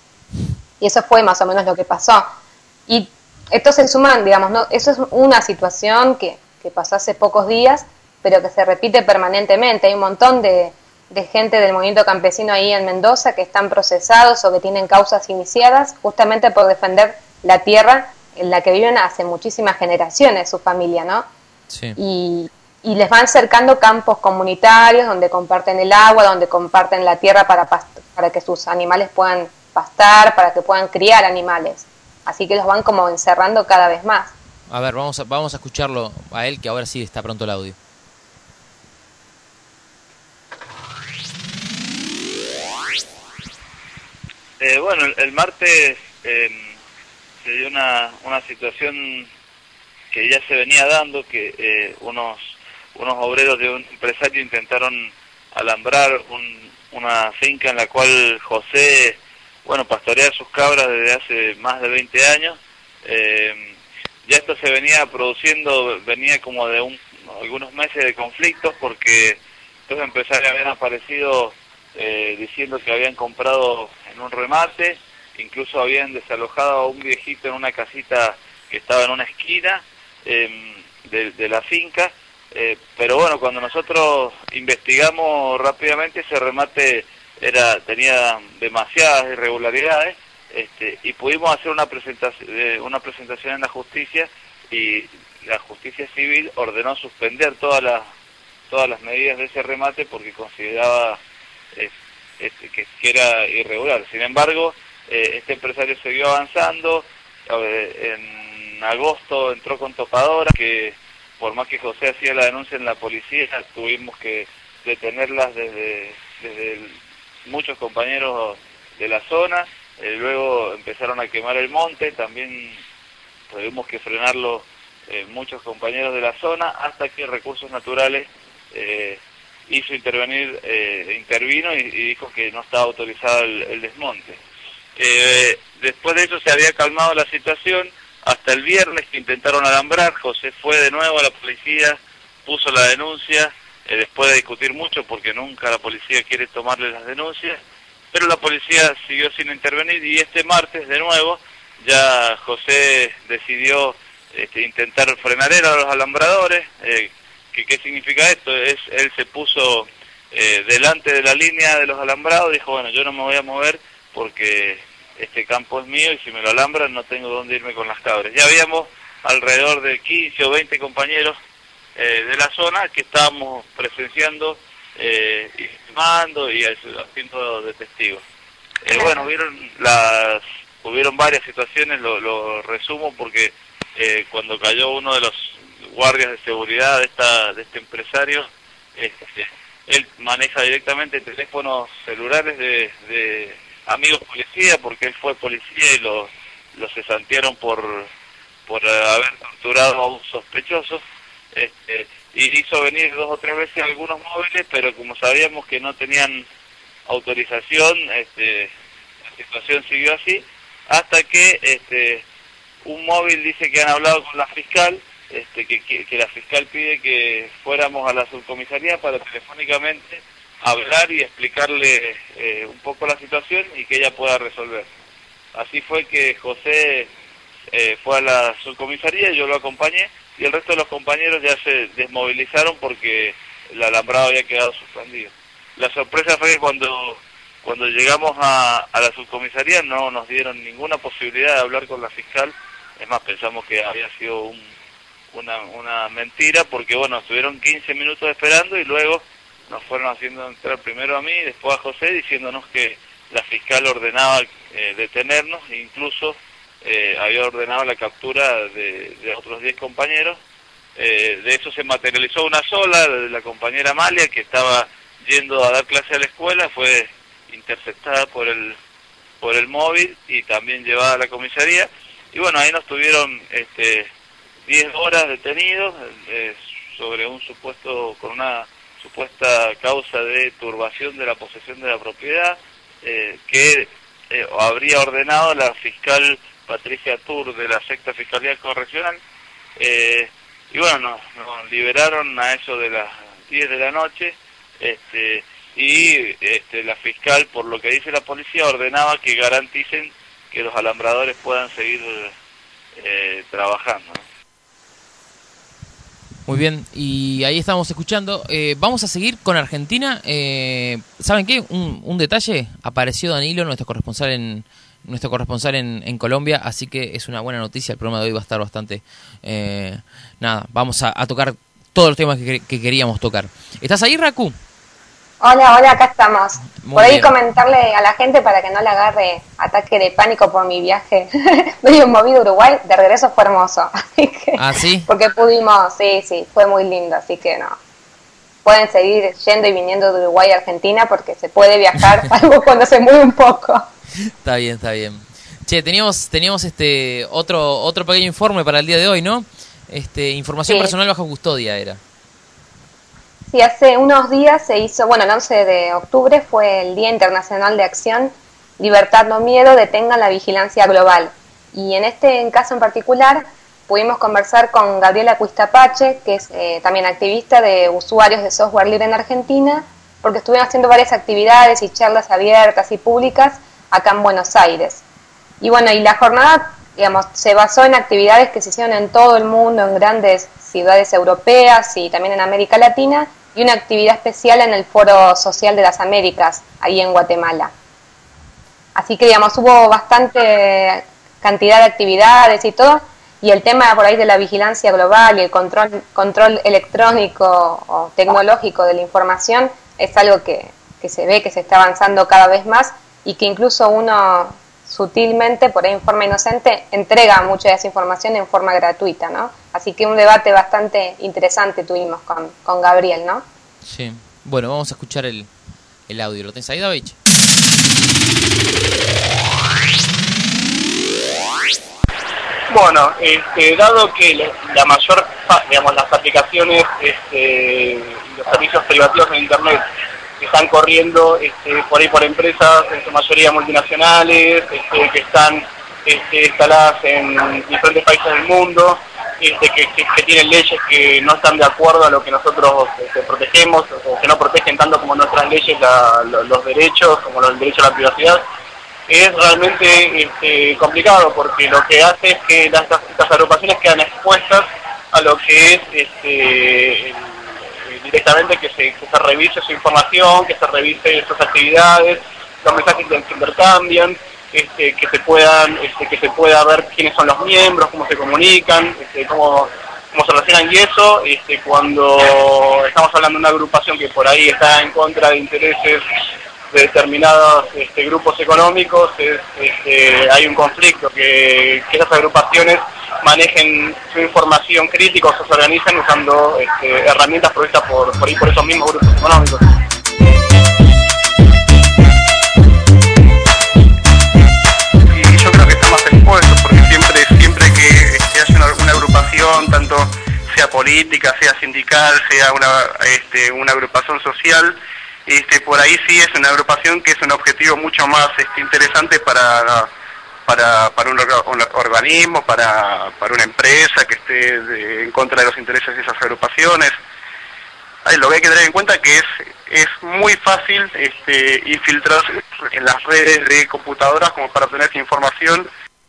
Y eso fue más o menos lo que pasó. Y esto se suman, digamos, no, eso es una situación que, que pasó hace pocos días, pero que se repite permanentemente. Hay un montón de, de gente del movimiento campesino ahí en Mendoza que están procesados o que tienen causas iniciadas justamente por defender la tierra en la que viven hace muchísimas generaciones su familia, ¿no? Sí. Y, y les van cercando campos comunitarios donde comparten el agua, donde comparten la tierra para, past- para que sus animales puedan pastar, para que puedan criar animales. Así que los van como encerrando cada vez más. A ver, vamos a, vamos a escucharlo a él, que ahora sí está pronto el audio. Eh, bueno, el, el martes eh, se una, una situación que ya se venía dando, que eh, unos, unos obreros de un empresario intentaron alambrar un, una finca en la cual José, bueno, pastorea sus cabras desde hace más de veinte años. Eh, ya esto se venía produciendo, venía como de un, algunos meses de conflictos, porque estos empresarios habían aparecido eh, diciendo que habían comprado en un remate, incluso habían desalojado a un viejito en una casita que estaba en una esquina eh, de, de la finca, eh, pero bueno, cuando nosotros investigamos rápidamente, ese remate era tenía demasiadas irregularidades, este, y pudimos hacer una presentación, eh, una presentación en la justicia, y la justicia civil ordenó suspender todas las todas las medidas de ese remate porque consideraba eh, este, que, que era irregular. Sin embargo, eh, este empresario siguió avanzando. Eh, en agosto entró con topadora, que por más que José hacía la denuncia en la policía, tuvimos que detenerlas desde, desde el, muchos compañeros de la zona. Eh, luego empezaron a quemar el monte, también tuvimos que frenarlo eh, muchos compañeros de la zona, hasta que Recursos Naturales eh, hizo intervenir, eh, intervino y, y dijo que no estaba autorizado el, el desmonte. Eh, después de eso se había calmado la situación hasta el viernes, que intentaron alambrar. José fue de nuevo a la policía, puso la denuncia, eh, después de discutir mucho, porque nunca la policía quiere tomarle las denuncias, pero la policía siguió sin intervenir, y este martes de nuevo ya José decidió este, intentar frenar a los alambradores. Eh, ¿qué, ¿Qué significa esto? Es, él se puso eh, delante de la línea de los alambrados, dijo, bueno, yo no me voy a mover porque este campo es mío y si me lo alambran no tengo dónde irme con las cabras. Ya habíamos alrededor de quince o veinte compañeros eh, de la zona que estábamos presenciando eh, y filmando y haciendo de testigos. Eh, bueno, hubieron las hubieron varias situaciones, lo, lo resumo porque eh, cuando cayó uno de los guardias de seguridad de esta de este empresario, este, él maneja directamente teléfonos celulares de, de amigos policía, porque él fue policía y lo, lo cesantearon por por haber torturado a un sospechoso. Este, y hizo venir dos o tres veces algunos móviles, pero como sabíamos que no tenían autorización, este, la situación siguió así, hasta que este, un móvil dice que han hablado con la fiscal, este, que, que, que la fiscal pide que fuéramos a la subcomisaría para telefónicamente hablar y explicarle eh, un poco la situación y que ella pueda resolver. Así fue que José eh, fue a la subcomisaría, yo lo acompañé, y el resto de los compañeros ya se desmovilizaron porque el alambrado había quedado suspendido. La sorpresa fue que cuando cuando llegamos a, a la subcomisaría no nos dieron ninguna posibilidad de hablar con la fiscal. Es más, pensamos que había sido un, una, una mentira, porque bueno, estuvieron quince minutos esperando y luego nos fueron haciendo entrar primero a mí y después a José, diciéndonos que la fiscal ordenaba eh, detenernos, e incluso eh, había ordenado la captura de, de otros diez compañeros. Eh, de eso se materializó una sola, de la compañera Amalia, que estaba yendo a dar clase a la escuela, fue interceptada por el por el móvil y también llevada a la comisaría. Y bueno, ahí nos tuvieron este, diez horas detenidos eh, sobre un supuesto, con una supuesta causa de turbación de la posesión de la propiedad, eh, que eh, habría ordenado la fiscal Patricia Tur de la Sexta Fiscalía Correccional. Eh, y bueno, nos, nos liberaron a eso de las diez de la noche, este, y este, la fiscal, por lo que dice la policía, ordenaba que garanticen que los alambradores puedan seguir eh, trabajando, ¿no? Muy bien, y ahí estamos escuchando. Eh, vamos a seguir con Argentina. Eh, ¿Saben qué? Un, un detalle. Apareció Danilo, nuestro corresponsal en nuestro corresponsal en, en Colombia, así que es una buena noticia. El programa de hoy va a estar bastante... Eh, nada, vamos a, a tocar todos los temas que, que queríamos tocar. ¿Estás ahí, Raku? Hola, hola, acá estamos. Muy Por ahí bien. comentarle a la gente para que no le agarre ataque de pánico por mi viaje medio movido a Uruguay. De regreso fue hermoso. Así que, ¿Ah, sí? porque pudimos, sí, sí, fue muy lindo. Así que no, pueden seguir yendo y viniendo de Uruguay a Argentina porque se puede viajar, salvo cuando se mueve un poco. Está bien, está bien. Che, teníamos, teníamos este otro otro pequeño informe para el día de hoy, ¿no? Este, información Sí. personal bajo custodia era. Sí, hace unos días se hizo, bueno, el once de octubre fue el Día Internacional de Acción Libertad no Miedo, detengan la vigilancia global. Y en este caso en particular pudimos conversar con Gabriela Cuistapache, que es eh, también activista de usuarios de software libre en Argentina, porque estuvieron haciendo varias actividades y charlas abiertas y públicas acá en Buenos Aires. Y bueno, y la jornada, digamos, se basó en actividades que se hicieron en todo el mundo, en grandes ciudades europeas y también en América Latina, y una actividad especial en el Foro Social de las Américas, ahí en Guatemala. Así que, digamos, hubo bastante cantidad de actividades y todo, y el tema por ahí de la vigilancia global y el control, control electrónico o tecnológico de la información es algo que, que se ve que se está avanzando cada vez más y que incluso uno sutilmente, por ahí en forma inocente, entrega mucha de esa información en forma gratuita, ¿no? Así que un debate bastante interesante tuvimos con, con Gabriel, ¿no? Sí. Bueno, vamos a escuchar el, el audio. ¿Lo tenés ahí, David? Bueno, este, dado que la, la mayor, digamos, las aplicaciones este, y los servicios privativos en Internet están corriendo este, por ahí por empresas, en su mayoría multinacionales, este, que están este, instaladas en diferentes países del mundo, este, que, que, que tienen leyes que no están de acuerdo a lo que nosotros este, protegemos, o que no protegen tanto como nuestras leyes la, los, los derechos, como el derecho a la privacidad. Es realmente este, complicado porque lo que hace es que las, estas agrupaciones quedan expuestas a lo que es este, el, directamente que se, que se revise su información, que se revise sus actividades, los mensajes que se intercambian, este, que se puedan, este, que se pueda ver quiénes son los miembros, cómo se comunican, este, cómo, cómo se relacionan, y eso este, cuando estamos hablando de una agrupación que por ahí está en contra de intereses de determinados este, grupos económicos, es, este, hay un conflicto, que, que esas agrupaciones manejen su información crítica o se organizan usando este, herramientas provistas por, por, por esos mismos grupos económicos. Y yo creo que están más expuestos porque siempre, siempre que este, haya una, una agrupación, tanto sea política, sea sindical, sea una, este, una agrupación social, Este, por ahí sí es una agrupación que es un objetivo mucho más este, interesante para para para un, un organismo, para para una empresa que esté de, en contra de los intereses de esas agrupaciones. Ay, lo que hay que tener en cuenta que es es muy fácil este, infiltrarse en las redes de computadoras como para obtener esa información.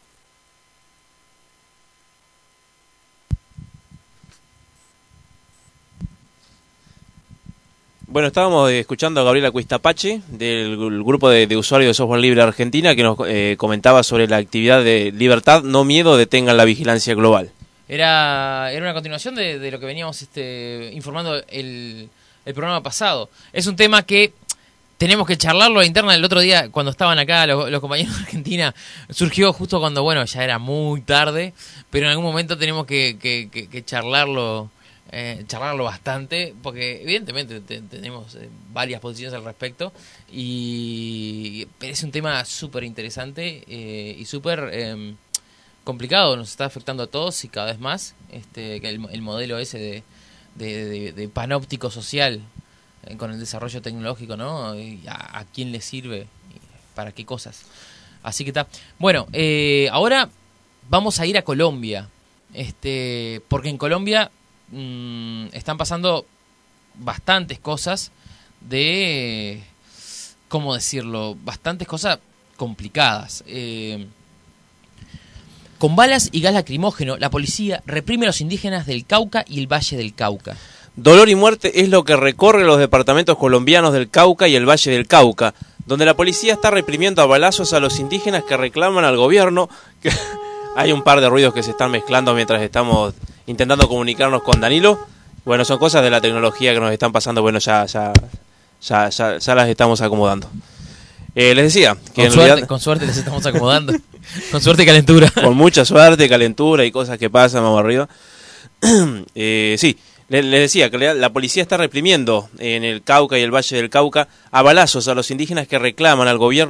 Bueno, estábamos escuchando a Gabriela Cuistapache del grupo de, de usuarios de software libre Argentina que nos eh, comentaba sobre la actividad de Libertad no Miedo, detengan la vigilancia global. Era, era una continuación de, de lo que veníamos este, informando el, el programa pasado. Es un tema que tenemos que charlarlo a la interna. El otro día, cuando estaban acá los, los compañeros de Argentina, surgió justo cuando, bueno, ya era muy tarde, pero en algún momento tenemos que, que, que, que charlarlo. Eh, charlarlo bastante, porque evidentemente te, tenemos eh, varias posiciones al respecto, y pero es un tema súper interesante eh, y súper eh, complicado, nos está afectando a todos y cada vez más este el, el modelo ese de, de, de, de panóptico social eh, con el desarrollo tecnológico, ¿no? Y a, a quién le sirve, para qué cosas. Así que está. Bueno, eh, ahora vamos a ir a Colombia, este porque en Colombia están pasando bastantes cosas de, ¿cómo decirlo? Bastantes cosas complicadas. Eh, con balas y gas lacrimógeno, la policía reprime a los indígenas del Cauca y el Valle del Cauca. Dolor y muerte es lo que recorre los departamentos colombianos del Cauca y el Valle del Cauca, donde la policía está reprimiendo a balazos a los indígenas que reclaman al gobierno. Que hay un par de ruidos que se están mezclando mientras estamos intentando comunicarnos con Danilo. Bueno, son cosas de la tecnología que nos están pasando. Bueno, ya ya ya, ya, ya las estamos acomodando. Eh, les decía que con, en suerte, realidad, con suerte les estamos acomodando. Con suerte y calentura. Con mucha suerte, calentura y cosas que pasan, vamos arriba. eh, sí, les, les decía que la policía está reprimiendo en el Cauca y el Valle del Cauca a balazos a los indígenas que reclaman al gobierno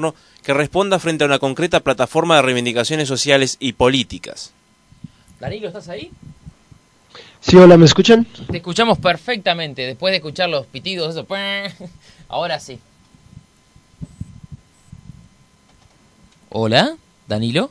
que responda frente a una concreta plataforma de reivindicaciones sociales y políticas. Danilo, ¿estás ahí? Sí, hola, ¿me escuchan? Te escuchamos perfectamente, después de escuchar los pitidos, eso. Ahora sí. Hola, Danilo.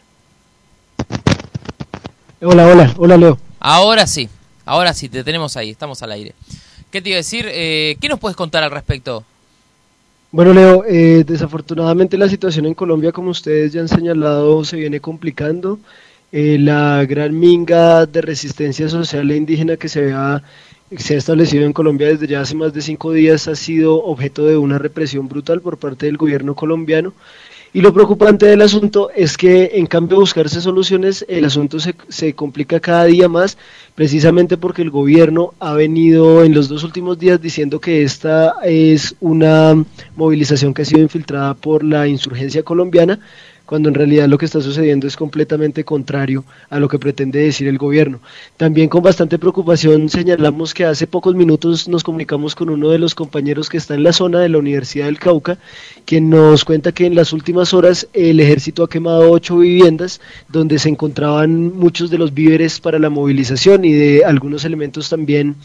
Hola, hola, hola, Leo. Ahora sí, ahora sí, te tenemos ahí, estamos al aire. ¿Qué te iba a decir? Eh, ¿Qué nos puedes contar al respecto? Bueno, Leo, eh, desafortunadamente la situación en Colombia, como ustedes ya han señalado, se viene complicando. Eh, la gran minga de resistencia social e indígena que se, vea, se ha establecido en Colombia desde ya hace más de cinco días ha sido objeto de una represión brutal por parte del gobierno colombiano. Y lo preocupante del asunto es que en cambio de buscarse soluciones, el asunto se, se complica cada día más, precisamente porque el gobierno ha venido en los dos últimos días diciendo que esta es una movilización que ha sido infiltrada por la insurgencia colombiana, cuando en realidad lo que está sucediendo es completamente contrario a lo que pretende decir el gobierno. También con bastante preocupación señalamos que hace pocos minutos nos comunicamos con uno de los compañeros que está en la zona de la Universidad del Cauca, quien nos cuenta que en las últimas horas el ejército ha quemado ocho viviendas donde se encontraban muchos de los víveres para la movilización y de algunos elementos también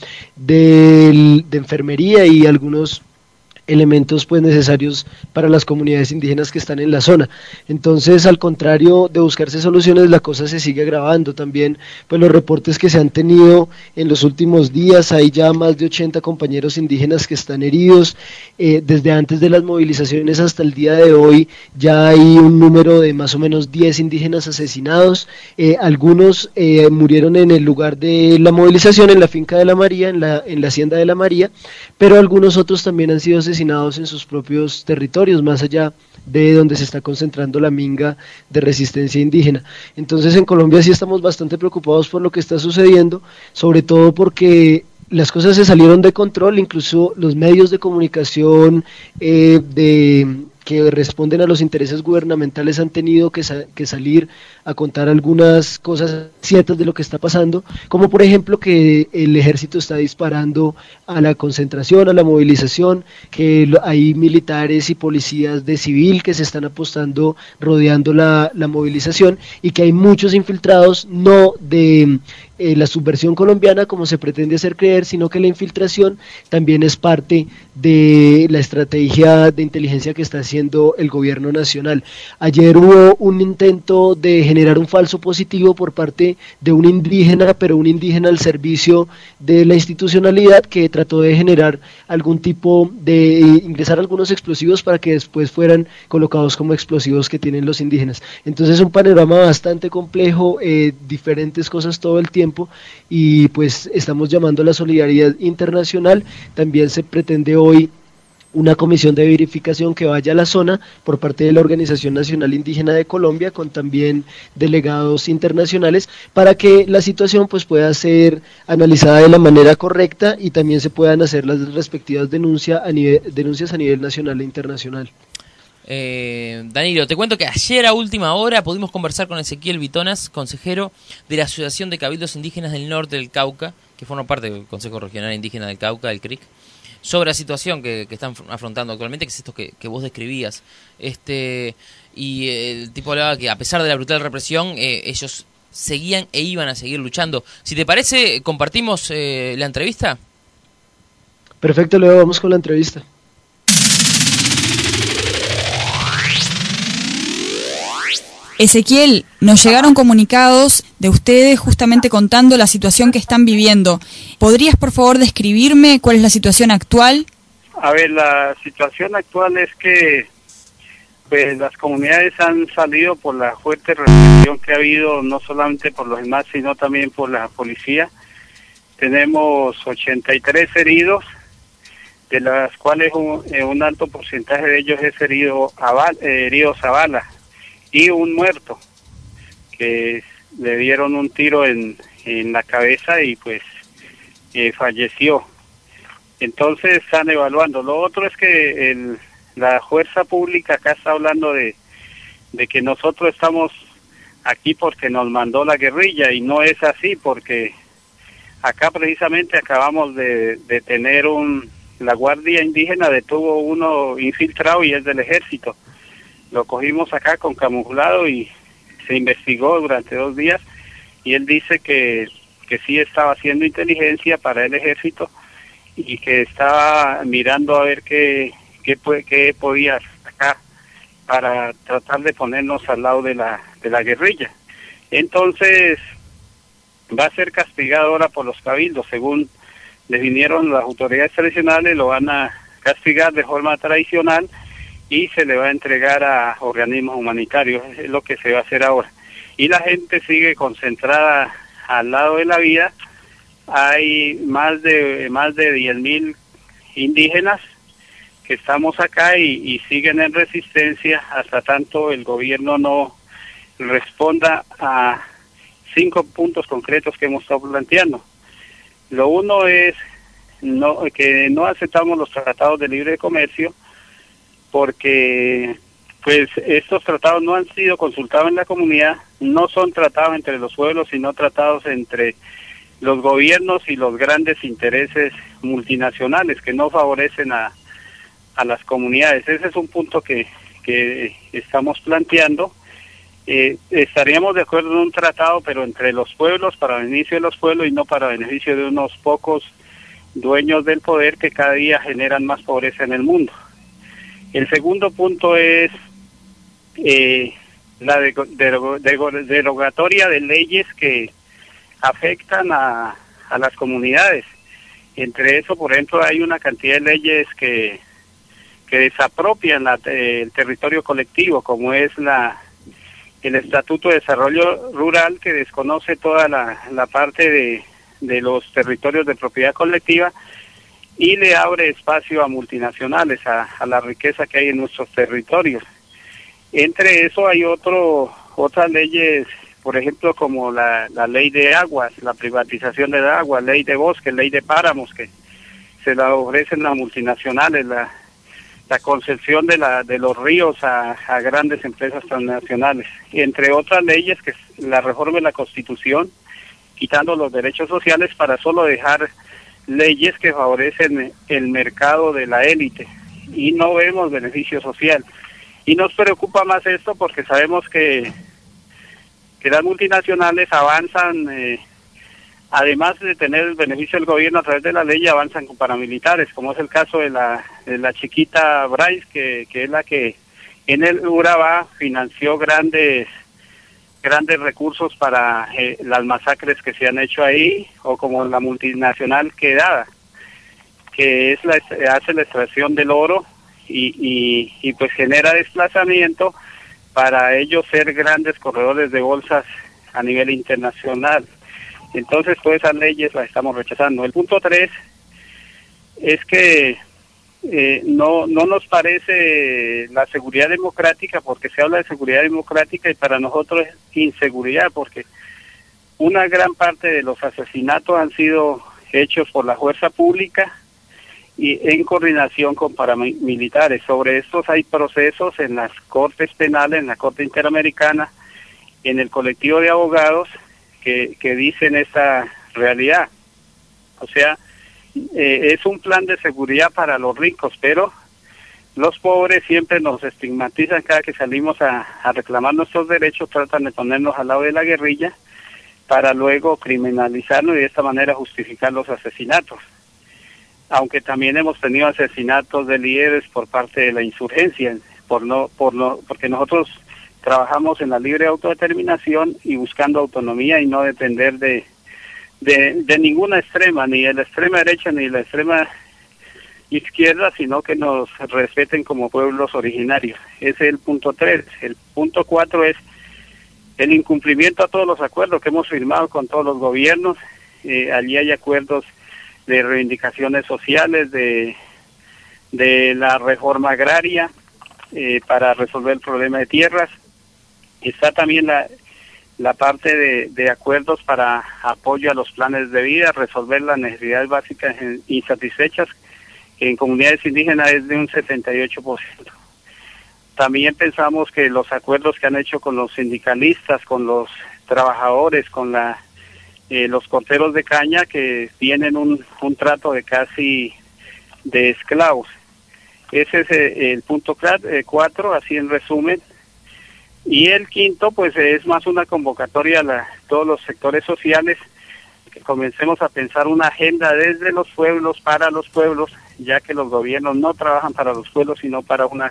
de, de enfermería y algunos elementos pues necesarios para las comunidades indígenas que están en la zona. Entonces, al contrario de buscarse soluciones, la cosa se sigue agravando. También pues los reportes que se han tenido en los últimos días, hay ya más de ochenta compañeros indígenas que están heridos, eh, desde antes de las movilizaciones hasta el día de hoy ya hay un número de más o menos diez indígenas asesinados, eh, algunos eh, murieron en el lugar de la movilización, en la finca de la María, en la, en la hacienda de la María, pero algunos otros también han sido asesinados en sus propios territorios, más allá de donde se está concentrando la minga de resistencia indígena. Entonces en Colombia sí estamos bastante preocupados por lo que está sucediendo, sobre todo porque las cosas se salieron de control, incluso los medios de comunicación eh, de que responden a los intereses gubernamentales han tenido que, sa que salir a contar algunas cosas ciertas de lo que está pasando, como por ejemplo que el ejército está disparando a la concentración, a la movilización, que hay militares y policías de civil que se están apostando rodeando la, la movilización y que hay muchos infiltrados, no de eh, la subversión colombiana como se pretende hacer creer, sino que la infiltración también es parte de la estrategia de inteligencia que está haciendo el gobierno nacional. Ayer hubo un intento de generar un falso positivo por parte de un indígena, pero un indígena al servicio de la institucionalidad que trató de generar algún tipo de ingresar algunos explosivos para que después fueran colocados como explosivos que tienen los indígenas. Entonces un panorama bastante complejo, eh, diferentes cosas todo el tiempo y pues estamos llamando a la solidaridad internacional. También se pretende hoy una comisión de verificación que vaya a la zona por parte de la Organización Nacional Indígena de Colombia, con también delegados internacionales, para que la situación pues pueda ser analizada de la manera correcta y también se puedan hacer las respectivas denuncia a nivel, denuncias a nivel nacional e internacional. Eh, Danilo, te cuento que ayer a última hora pudimos conversar con Ezequiel Vitonas, consejero de la Asociación de Cabildos Indígenas del Norte del Cauca, que forma parte del Consejo Regional Indígena del Cauca, el C R I C, sobre la situación que, que están afrontando actualmente, que es esto que, que vos describías. Este y el tipo hablaba que a pesar de la brutal represión, eh, ellos seguían e iban a seguir luchando. Si te parece, compartimos eh, la entrevista. Perfecto, Leo, vamos con la entrevista. Ezequiel, nos llegaron comunicados de ustedes justamente contando la situación que están viviendo. ¿Podrías, por favor, describirme cuál es la situación actual? A ver, la situación actual es que pues las comunidades han salido por la fuerte represión que ha habido, no solamente por los demás, sino también por la policía. Tenemos ochenta y tres heridos, de las cuales un, un alto porcentaje de ellos es herido a bala, eh, heridos a bala. Y un muerto que le dieron un tiro en, en la cabeza y pues eh, falleció. Entonces están evaluando. Lo otro es que el, la fuerza pública acá está hablando de, de que nosotros estamos aquí porque nos mandó la guerrilla, y no es así, porque acá precisamente acabamos de, de tener un, la Guardia Indígena detuvo uno infiltrado y es del ejército. Lo cogimos acá con camuflado y se investigó durante dos días y él dice que, que sí estaba haciendo inteligencia para el ejército y que estaba mirando a ver qué, qué, qué podía sacar para tratar de ponernos al lado de la, de la guerrilla. Entonces va a ser castigado ahora por los cabildos, según definieron las autoridades tradicionales, lo van a castigar de forma tradicional y se le va a entregar a organismos humanitarios, es lo que se va a hacer ahora. Y la gente sigue concentrada al lado de la vía, hay más de más de diez mil indígenas que estamos acá y, y siguen en resistencia hasta tanto el gobierno no responda a cinco puntos concretos que hemos estado planteando. Lo uno es no que no aceptamos los tratados de libre comercio porque pues estos tratados no han sido consultados en la comunidad, no son tratados entre los pueblos, sino tratados entre los gobiernos y los grandes intereses multinacionales que no favorecen a, a las comunidades. Ese es un punto que, que estamos planteando. Eh, estaríamos de acuerdo en un tratado, pero entre los pueblos, para beneficio de los pueblos y no para beneficio de unos pocos dueños del poder que cada día generan más pobreza en el mundo. El segundo punto es eh, la de, de, de, derogatoria de leyes que afectan a, a las comunidades. Entre eso, por ejemplo, hay una cantidad de leyes que, que desapropian la, el territorio colectivo, como es la el Estatuto de Desarrollo Rural, que desconoce toda la, la parte de, de los territorios de propiedad colectiva y le abre espacio a multinacionales, a, a la riqueza que hay en nuestros territorios. Entre eso hay otro otras leyes, por ejemplo, como la, la ley de aguas, la privatización del agua, ley de bosques, ley de páramos, que se la ofrecen las multinacionales, la, la concesión de, la, de los ríos a, a grandes empresas transnacionales. Entre otras leyes, que es la reforma de la Constitución, quitando los derechos sociales para solo dejar leyes que favorecen el mercado de la élite y no vemos beneficio social. Y nos preocupa más esto porque sabemos que, que las multinacionales avanzan, eh, además de tener el beneficio del gobierno a través de la ley, avanzan con paramilitares, como es el caso de la, de la chiquita Bryce, que, que es la que en el Urabá financió grandes grandes recursos para eh, las masacres que se han hecho ahí, o como la multinacional Quedada, que es la hace la extracción del oro y, y, y pues genera desplazamiento para ellos ser grandes corredores de bolsas a nivel internacional. Entonces todas esas leyes las estamos rechazando. El punto tres es que Eh, no no nos parece la seguridad democrática, porque se habla de seguridad democrática y para nosotros es inseguridad, porque una gran parte de los asesinatos han sido hechos por la fuerza pública y en coordinación con paramilitares. Sobre estos hay procesos en las cortes penales, en la Corte Interamericana, en el colectivo de abogados que, que dicen esta realidad. O sea, Eh, es un plan de seguridad para los ricos, pero los pobres siempre nos estigmatizan cada que salimos a, a reclamar nuestros derechos, tratan de ponernos al lado de la guerrilla para luego criminalizarnos y de esta manera justificar los asesinatos. Aunque también hemos tenido asesinatos de líderes por parte de la insurgencia, por no, por no, porque nosotros trabajamos en la libre autodeterminación y buscando autonomía y no depender de De, de ninguna extrema, ni de la extrema derecha ni de la extrema izquierda, sino que nos respeten como pueblos originarios. Ese es el punto tres. El punto cuatro es el incumplimiento a todos los acuerdos que hemos firmado con todos los gobiernos. Eh, allí hay acuerdos de reivindicaciones sociales, de, de la reforma agraria eh, para resolver el problema de tierras. Está también la la parte de, de acuerdos para apoyo a los planes de vida, resolver las necesidades básicas insatisfechas, que en comunidades indígenas es de un setenta y ocho por ciento. También pensamos que los acuerdos que han hecho con los sindicalistas, con los trabajadores, con la eh, los corteros de caña, que tienen un, un trato de casi de esclavos. Ese es el, el punto cuatro, así en resumen. Y el quinto, pues es más una convocatoria a la, todos los sectores sociales, que comencemos a pensar una agenda desde los pueblos, para los pueblos, ya que los gobiernos no trabajan para los pueblos, sino para unas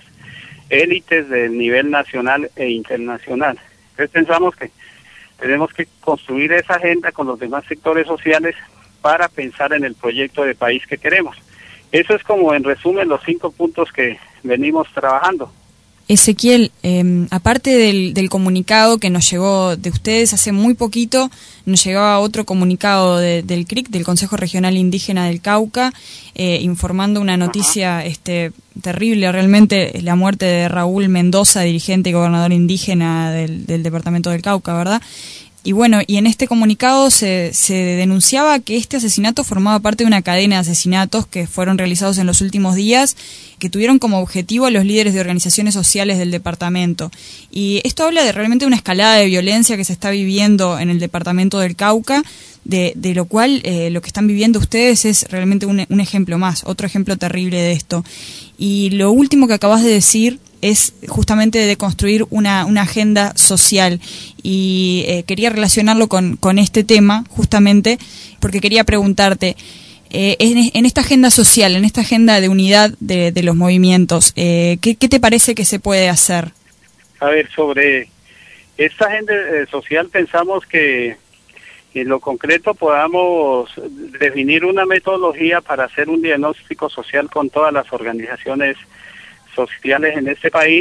élites del nivel nacional e internacional. Entonces pensamos que tenemos que construir esa agenda con los demás sectores sociales para pensar en el proyecto de país que queremos. Eso es como en resumen los cinco puntos que venimos trabajando. Ezequiel, eh, aparte del, del comunicado que nos llegó de ustedes hace muy poquito, nos llegaba otro comunicado de, del C R I C, del Consejo Regional Indígena del Cauca, eh, informando una noticia este, terrible, realmente, la muerte de Raúl Mendoza, dirigente y gobernador indígena del, del departamento del Cauca, ¿verdad? Y bueno, y en este comunicado se, se denunciaba que este asesinato formaba parte de una cadena de asesinatos que fueron realizados en los últimos días, que tuvieron como objetivo a los líderes de organizaciones sociales del departamento. Y esto habla de realmente una escalada de violencia que se está viviendo en el departamento del Cauca, de, de lo cual eh, lo que están viviendo ustedes es realmente un, un ejemplo más, otro ejemplo terrible de esto. Y lo último que acabas de decir es justamente de construir una, una agenda social, y eh, quería relacionarlo con, con este tema justamente porque quería preguntarte, eh, en, en esta agenda social, en esta agenda de unidad de, de los movimientos, eh, ¿qué, ¿qué te parece que se puede hacer? A ver, sobre esta agenda eh, social pensamos que en lo concreto podamos definir una metodología para hacer un diagnóstico social con todas las organizaciones sociales en este país,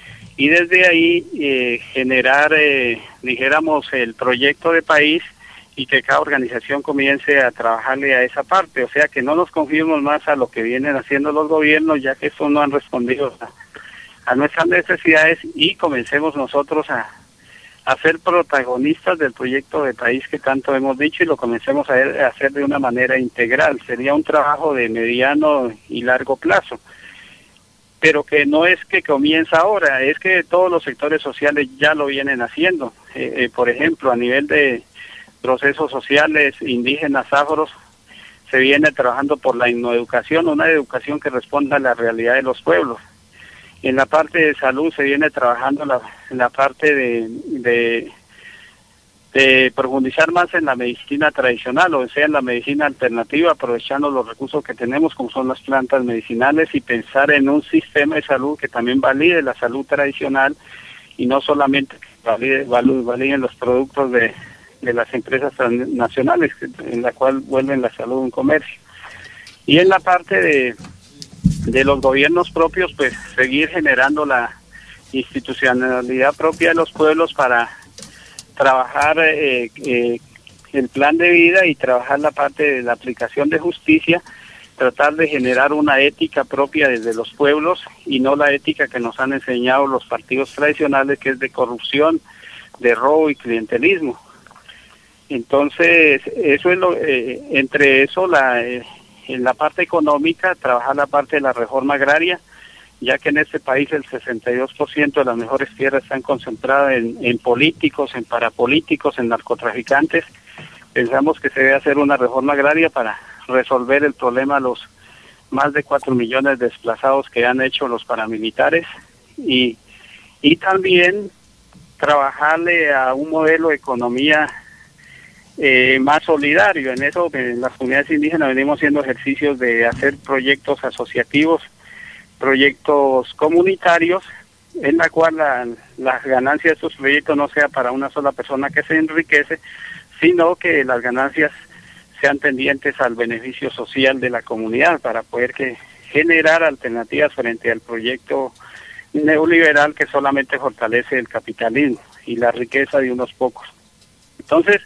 y desde ahí eh, generar, eh, dijéramos, el proyecto de país, y que cada organización comience a trabajarle a esa parte. O sea, que no nos confiemos más a lo que vienen haciendo los gobiernos, ya que estos no han respondido a, a nuestras necesidades, y comencemos nosotros a, a ser protagonistas del proyecto de país que tanto hemos dicho, y lo comencemos a, a hacer de una manera integral. Sería un trabajo de mediano y largo plazo, pero que no es que comienza ahora, es que todos los sectores sociales ya lo vienen haciendo. Eh, eh, por ejemplo, a nivel de procesos sociales indígenas, afros, se viene trabajando por la innoeducación, una educación que responda a la realidad de los pueblos. En la parte de salud se viene trabajando la, en la parte de, de, de profundizar más en la medicina tradicional, o sea, en la medicina alternativa, aprovechando los recursos que tenemos, como son las plantas medicinales, y pensar en un sistema de salud que también valide la salud tradicional, y no solamente valide, valide, validen los productos de, de las empresas transnacionales, en la cual vuelven la salud un comercio. Y en la parte de, de los gobiernos propios, pues seguir generando la institucionalidad propia de los pueblos para trabajar eh, eh, el plan de vida, y trabajar la parte de la aplicación de justicia, tratar de generar una ética propia desde los pueblos, y no la ética que nos han enseñado los partidos tradicionales, que es de corrupción, de robo y clientelismo. Entonces, eso es lo, eh, entre eso, la, eh, en la parte económica, trabajar la parte de la reforma agraria, ya que en este país el sesenta y dos por ciento de las mejores tierras están concentradas en, en políticos, en parapolíticos, en narcotraficantes. Pensamos que se debe hacer una reforma agraria para resolver el problema de los más de cuatro millones de desplazados que han hecho los paramilitares, y, y también trabajarle a un modelo de economía eh, más solidario. En eso, en las comunidades indígenas venimos haciendo ejercicios de hacer proyectos asociativos, proyectos comunitarios, en la cual la, las ganancias de estos proyectos no sea para una sola persona que se enriquece, sino que las ganancias sean tendientes al beneficio social de la comunidad, para poder que generar alternativas frente al proyecto neoliberal que solamente fortalece el capitalismo y la riqueza de unos pocos. Entonces,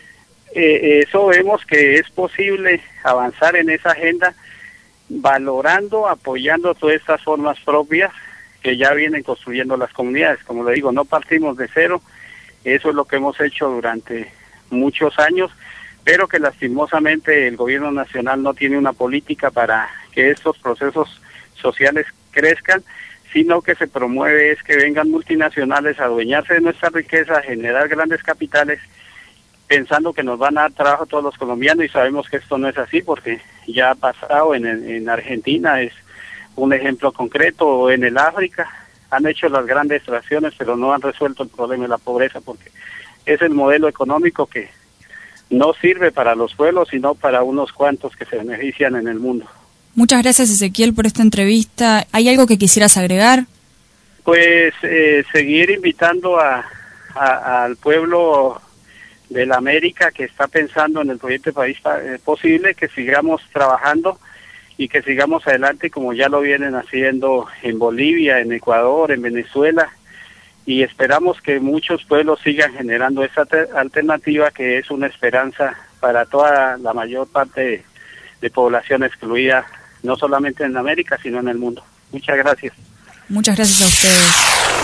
eh, eso vemos que es posible avanzar en esa agenda, valorando, apoyando todas estas formas propias que ya vienen construyendo las comunidades. Como le digo, no partimos de cero, eso es lo que hemos hecho durante muchos años, pero que lastimosamente el gobierno nacional no tiene una política para que estos procesos sociales crezcan, sino que se promueve es que vengan multinacionales a adueñarse de nuestra riqueza, a generar grandes capitales, pensando que nos van a dar trabajo a todos los colombianos, y sabemos que esto no es así, porque ya ha pasado en, en Argentina, es un ejemplo concreto, en el África han hecho las grandes extracciones, pero no han resuelto el problema de la pobreza, porque es el modelo económico que no sirve para los pueblos, sino para unos cuantos que se benefician en el mundo. Muchas gracias, Ezequiel, por esta entrevista. ¿Hay algo que quisieras agregar? Pues eh, seguir invitando a, a, al pueblo de la América que está pensando en el proyecto de país eh, posible, que sigamos trabajando y que sigamos adelante como ya lo vienen haciendo en Bolivia, en Ecuador, en Venezuela, y esperamos que muchos pueblos sigan generando esa alternativa que es una esperanza para toda la mayor parte de, de población excluida, no solamente en América, sino en el mundo. Muchas gracias. Muchas gracias a ustedes.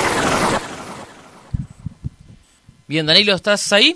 Bien, Danilo, ¿estás ahí?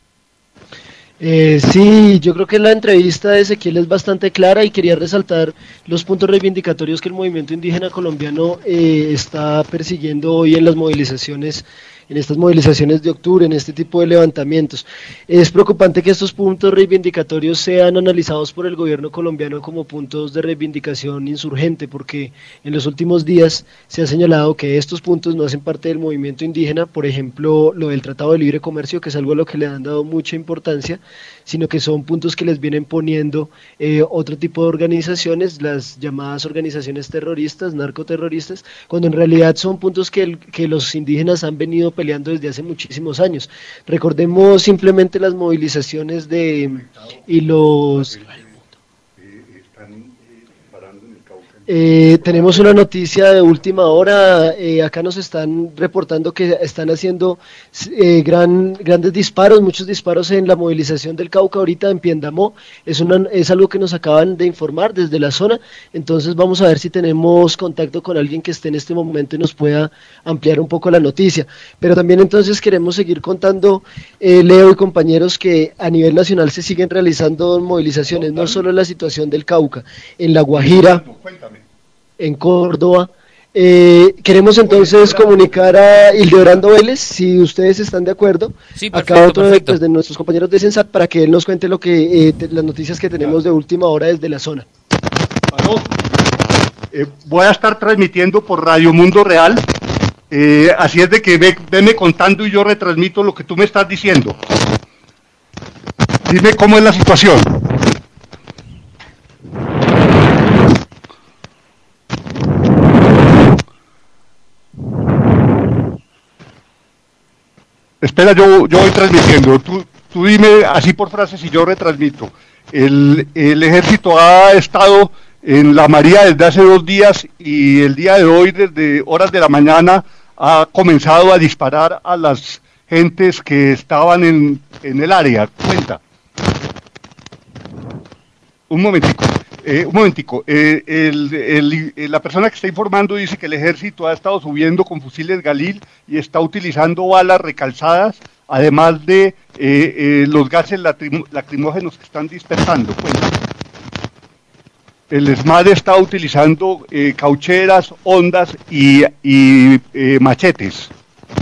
Eh, sí, yo creo que la entrevista de Ezequiel es bastante clara y quería resaltar los puntos reivindicatorios que el movimiento indígena colombiano eh, está persiguiendo hoy en las movilizaciones, en estas movilizaciones de octubre, en este tipo de levantamientos. Es preocupante que estos puntos reivindicatorios sean analizados por el gobierno colombiano como puntos de reivindicación insurgente, porque en los últimos días se ha señalado que estos puntos no hacen parte del movimiento indígena, por ejemplo, lo del Tratado de Libre Comercio, que es algo a lo que le han dado mucha importancia, sino que son puntos que les vienen poniendo eh, otro tipo de organizaciones, las llamadas organizaciones terroristas, narcoterroristas, cuando en realidad son puntos que, el, que los indígenas han venido peleando desde hace muchísimos años. Recordemos simplemente las movilizaciones de y los... Eh, tenemos una noticia de última hora, eh, acá nos están reportando que están haciendo eh, gran, grandes disparos, muchos disparos en la movilización del Cauca ahorita en Piendamó, es, una, es algo que nos acaban de informar desde la zona, entonces vamos a ver si tenemos contacto con alguien que esté en este momento y nos pueda ampliar un poco la noticia, pero también entonces queremos seguir contando, eh, Leo y compañeros, que a nivel nacional se siguen realizando movilizaciones, no solo en la situación del Cauca, en La Guajira, en Córdoba. Eh, queremos entonces comunicar a Hildebrando Vélez, si ustedes están de acuerdo, sí, perfecto, acá otro perfecto. De, de nuestros compañeros de Sensat, para que él nos cuente lo que eh, te, las noticias que tenemos de última hora desde la zona. Bueno, eh, voy a estar transmitiendo por Radio Mundo Real, eh, así es de que ve, veme contando y yo retransmito lo que tú me estás diciendo. Dime cómo es la situación. Espera, yo, yo voy transmitiendo. Tú, tú dime así por frases y yo retransmito. El, el ejército ha estado en la María desde hace dos días y el día de hoy, desde horas de la mañana, ha comenzado a disparar a las gentes que estaban en, en el área. Cuenta. Un momentico. Eh, un momentico, eh, el, el, el, la persona que está informando dice que el ejército ha estado subiendo con fusiles Galil y está utilizando balas recalzadas, además de eh, eh, los gases lacrimógenos que están dispersando. Pues, el ESMAD está utilizando eh, caucheras, hondas y, y eh, machetes.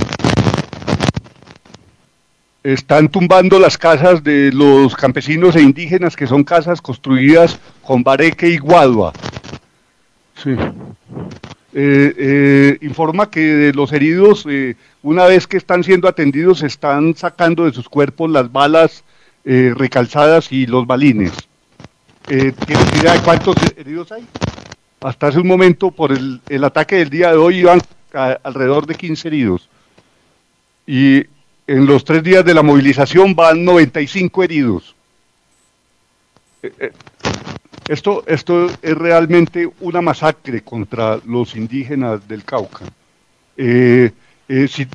Están tumbando las casas de los campesinos e indígenas, que son casas construidas con bareque y guadua. Sí. Eh, eh, informa que de los heridos, eh, una vez que están siendo atendidos, están sacando de sus cuerpos las balas eh, recalzadas y los balines. Eh, ¿Tienes idea de cuántos heridos hay? Hasta hace un momento, por el, el ataque del día de hoy, iban a, alrededor de quince heridos. Y en los tres días de la movilización van noventa y cinco heridos. Eh, eh, esto, esto es realmente una masacre contra los indígenas del Cauca. Eh, eh, si,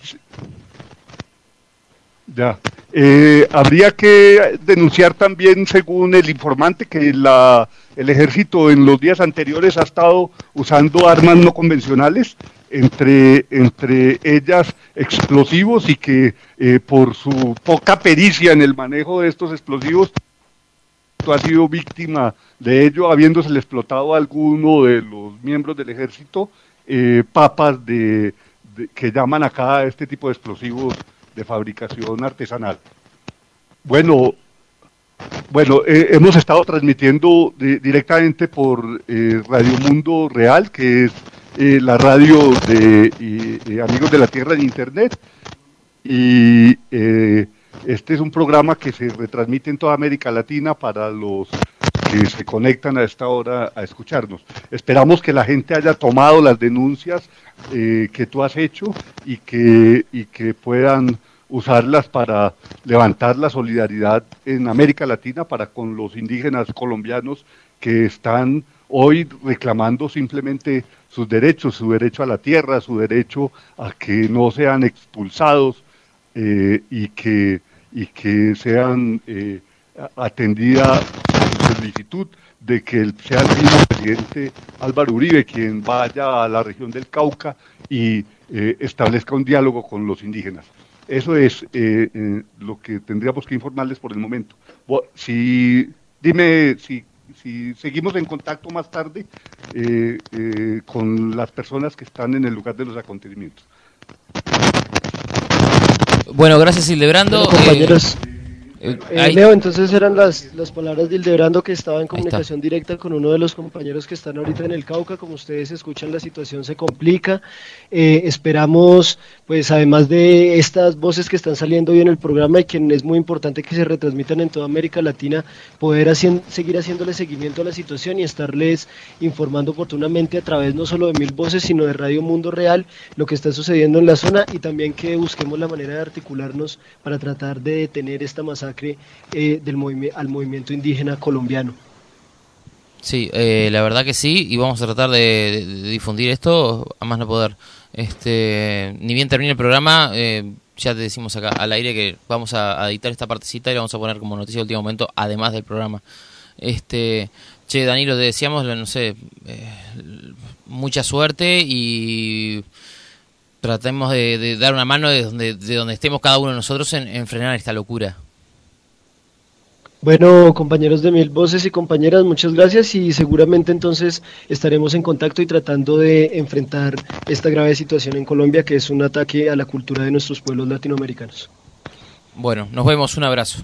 ya. Eh, habría que denunciar también, según el informante, que la, el ejército en los días anteriores ha estado usando armas no convencionales, entre, entre ellas explosivos, y que eh, por su poca pericia en el manejo de estos explosivos ha sido víctima de ello, habiéndosele explotado a alguno de los miembros del ejército eh, papas de, de, que llaman acá a este tipo de explosivos de fabricación artesanal. Bueno, Bueno, eh, hemos estado transmitiendo de, directamente por eh, Radio Mundo Real, que es eh, la radio de eh, eh, Amigos de la Tierra en Internet, y eh, este es un programa que se retransmite en toda América Latina para los que se conectan a esta hora a escucharnos. Esperamos que la gente haya tomado las denuncias eh, que tú has hecho y que, y que puedan usarlas para levantar la solidaridad en América Latina para con los indígenas colombianos que están hoy reclamando simplemente sus derechos, su derecho a la tierra, su derecho a que no sean expulsados eh, y que y que sean eh, atendida su solicitud de que el, sea el mismo presidente Álvaro Uribe quien vaya a la región del Cauca y eh, establezca un diálogo con los indígenas. Eso es eh, eh, lo que tendríamos que informarles por el momento. Si, dime si, si seguimos en contacto más tarde eh, eh, con las personas que están en el lugar de los acontecimientos. Bueno, gracias Hildebrando. Bueno, compañeros. Eh, Eh, Ahí. Leo, entonces eran las, las palabras de Hildebrando, que estaba en comunicación directa con uno de los compañeros que están ahorita en el Cauca. Como ustedes escuchan, la situación se complica. Eh, esperamos, pues además de estas voces que están saliendo hoy en el programa y que es muy importante que se retransmitan en toda América Latina, poder hacien, seguir haciéndole seguimiento a la situación y estarles informando oportunamente a través no solo de Mil Voces, sino de Radio Mundo Real, lo que está sucediendo en la zona, y también que busquemos la manera de articularnos para tratar de detener esta masacre Eh, del movi- al movimiento indígena colombiano. Sí, eh, la verdad que sí, y vamos a tratar de, de, de difundir esto a más no poder. Este, ni bien termine el programa, eh, ya te decimos acá al aire que vamos a, a editar esta partecita y la vamos a poner como noticia de último momento, además del programa. Este, che, Danilo, te deseamos, no sé, eh, mucha suerte y tratemos de, de dar una mano de donde, de donde estemos cada uno de nosotros en, en frenar esta locura. Bueno, compañeros de Mil Voces y compañeras, muchas gracias, y seguramente entonces estaremos en contacto y tratando de enfrentar esta grave situación en Colombia, que es un ataque a la cultura de nuestros pueblos latinoamericanos. Bueno, nos vemos, un abrazo.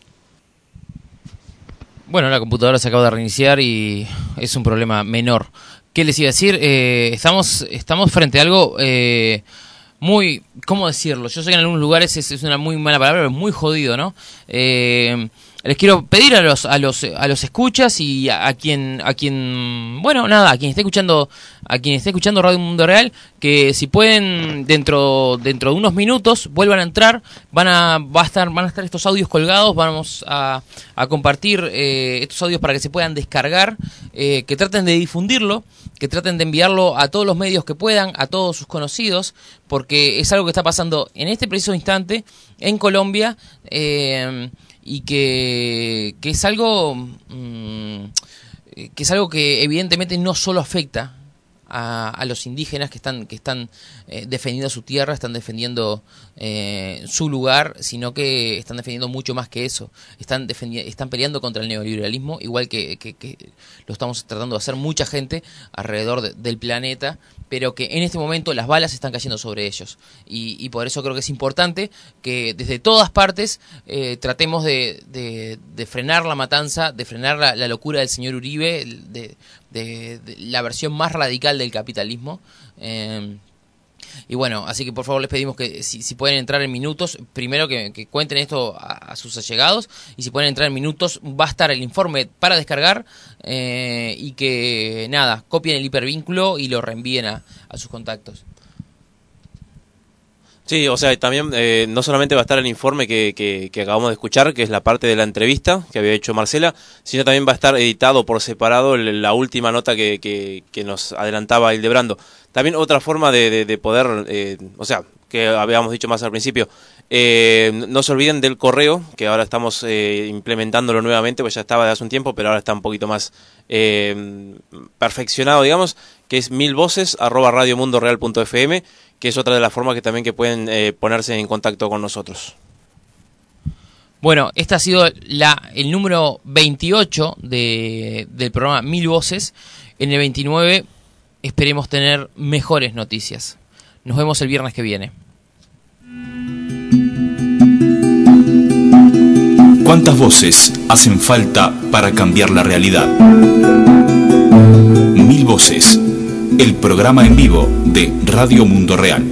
Bueno, la computadora se acaba de reiniciar y es un problema menor. ¿Qué les iba a decir? Eh, estamos, estamos frente a algo eh, muy, ¿cómo decirlo? Yo sé que en algunos lugares es, es una muy mala palabra, pero muy jodido, ¿no? Eh... Les quiero pedir a los a los a los escuchas y a, a quien a quien bueno nada a quien esté escuchando a quien esté escuchando Radio Mundo Real que si pueden dentro dentro de unos minutos vuelvan a entrar, van a va a estar van a estar estos audios colgados, vamos a, a compartir eh, estos audios para que se puedan descargar, eh, que traten de difundirlo, que traten de enviarlo a todos los medios que puedan, a todos sus conocidos, porque es algo que está pasando en este preciso instante en Colombia. Eh, y que, que es algo mmm, que es algo que evidentemente no solo afecta a, a los indígenas que están que están eh, defendiendo su tierra, están defendiendo eh, su lugar, sino que están defendiendo mucho más que eso. Están defendi- están peleando contra el neoliberalismo, igual que, que, que lo estamos tratando de hacer mucha gente alrededor de, del planeta, pero que en este momento las balas están cayendo sobre ellos. Y, y por eso creo que es importante que desde todas partes eh, tratemos de, de, de frenar la matanza, de frenar la, la locura del señor Uribe, de, de, de la versión más radical del capitalismo. Eh, y bueno, así que por favor les pedimos que si, si pueden entrar en minutos, primero que, que cuenten esto a, a sus allegados, y si pueden entrar en minutos va a estar el informe para descargar, eh, y que nada, copien el hipervínculo y lo reenvíen a, a sus contactos. Sí, o sea, también eh, no solamente va a estar el informe que, que, que acabamos de escuchar, que es la parte de la entrevista que había hecho Marcela, sino también va a estar editado por separado el, la última nota que, que, que nos adelantaba Hildebrando. También otra forma de, de, de poder, eh, o sea, que habíamos dicho más al principio, eh, no se olviden del correo, que ahora estamos eh, implementándolo nuevamente, pues ya estaba de hace un tiempo, pero ahora está un poquito más eh, perfeccionado, digamos, que es milvoces arroba radiomundoreal punto f m, que es otra de las formas que también que pueden eh, ponerse en contacto con nosotros. Bueno, este ha sido la, el número veintiocho de, del programa Mil Voces. En el veintinueve esperemos tener mejores noticias. Nos vemos el viernes que viene. ¿Cuántas voces hacen falta para cambiar la realidad? Mil Voces, el programa en vivo de Radio Mundo Real.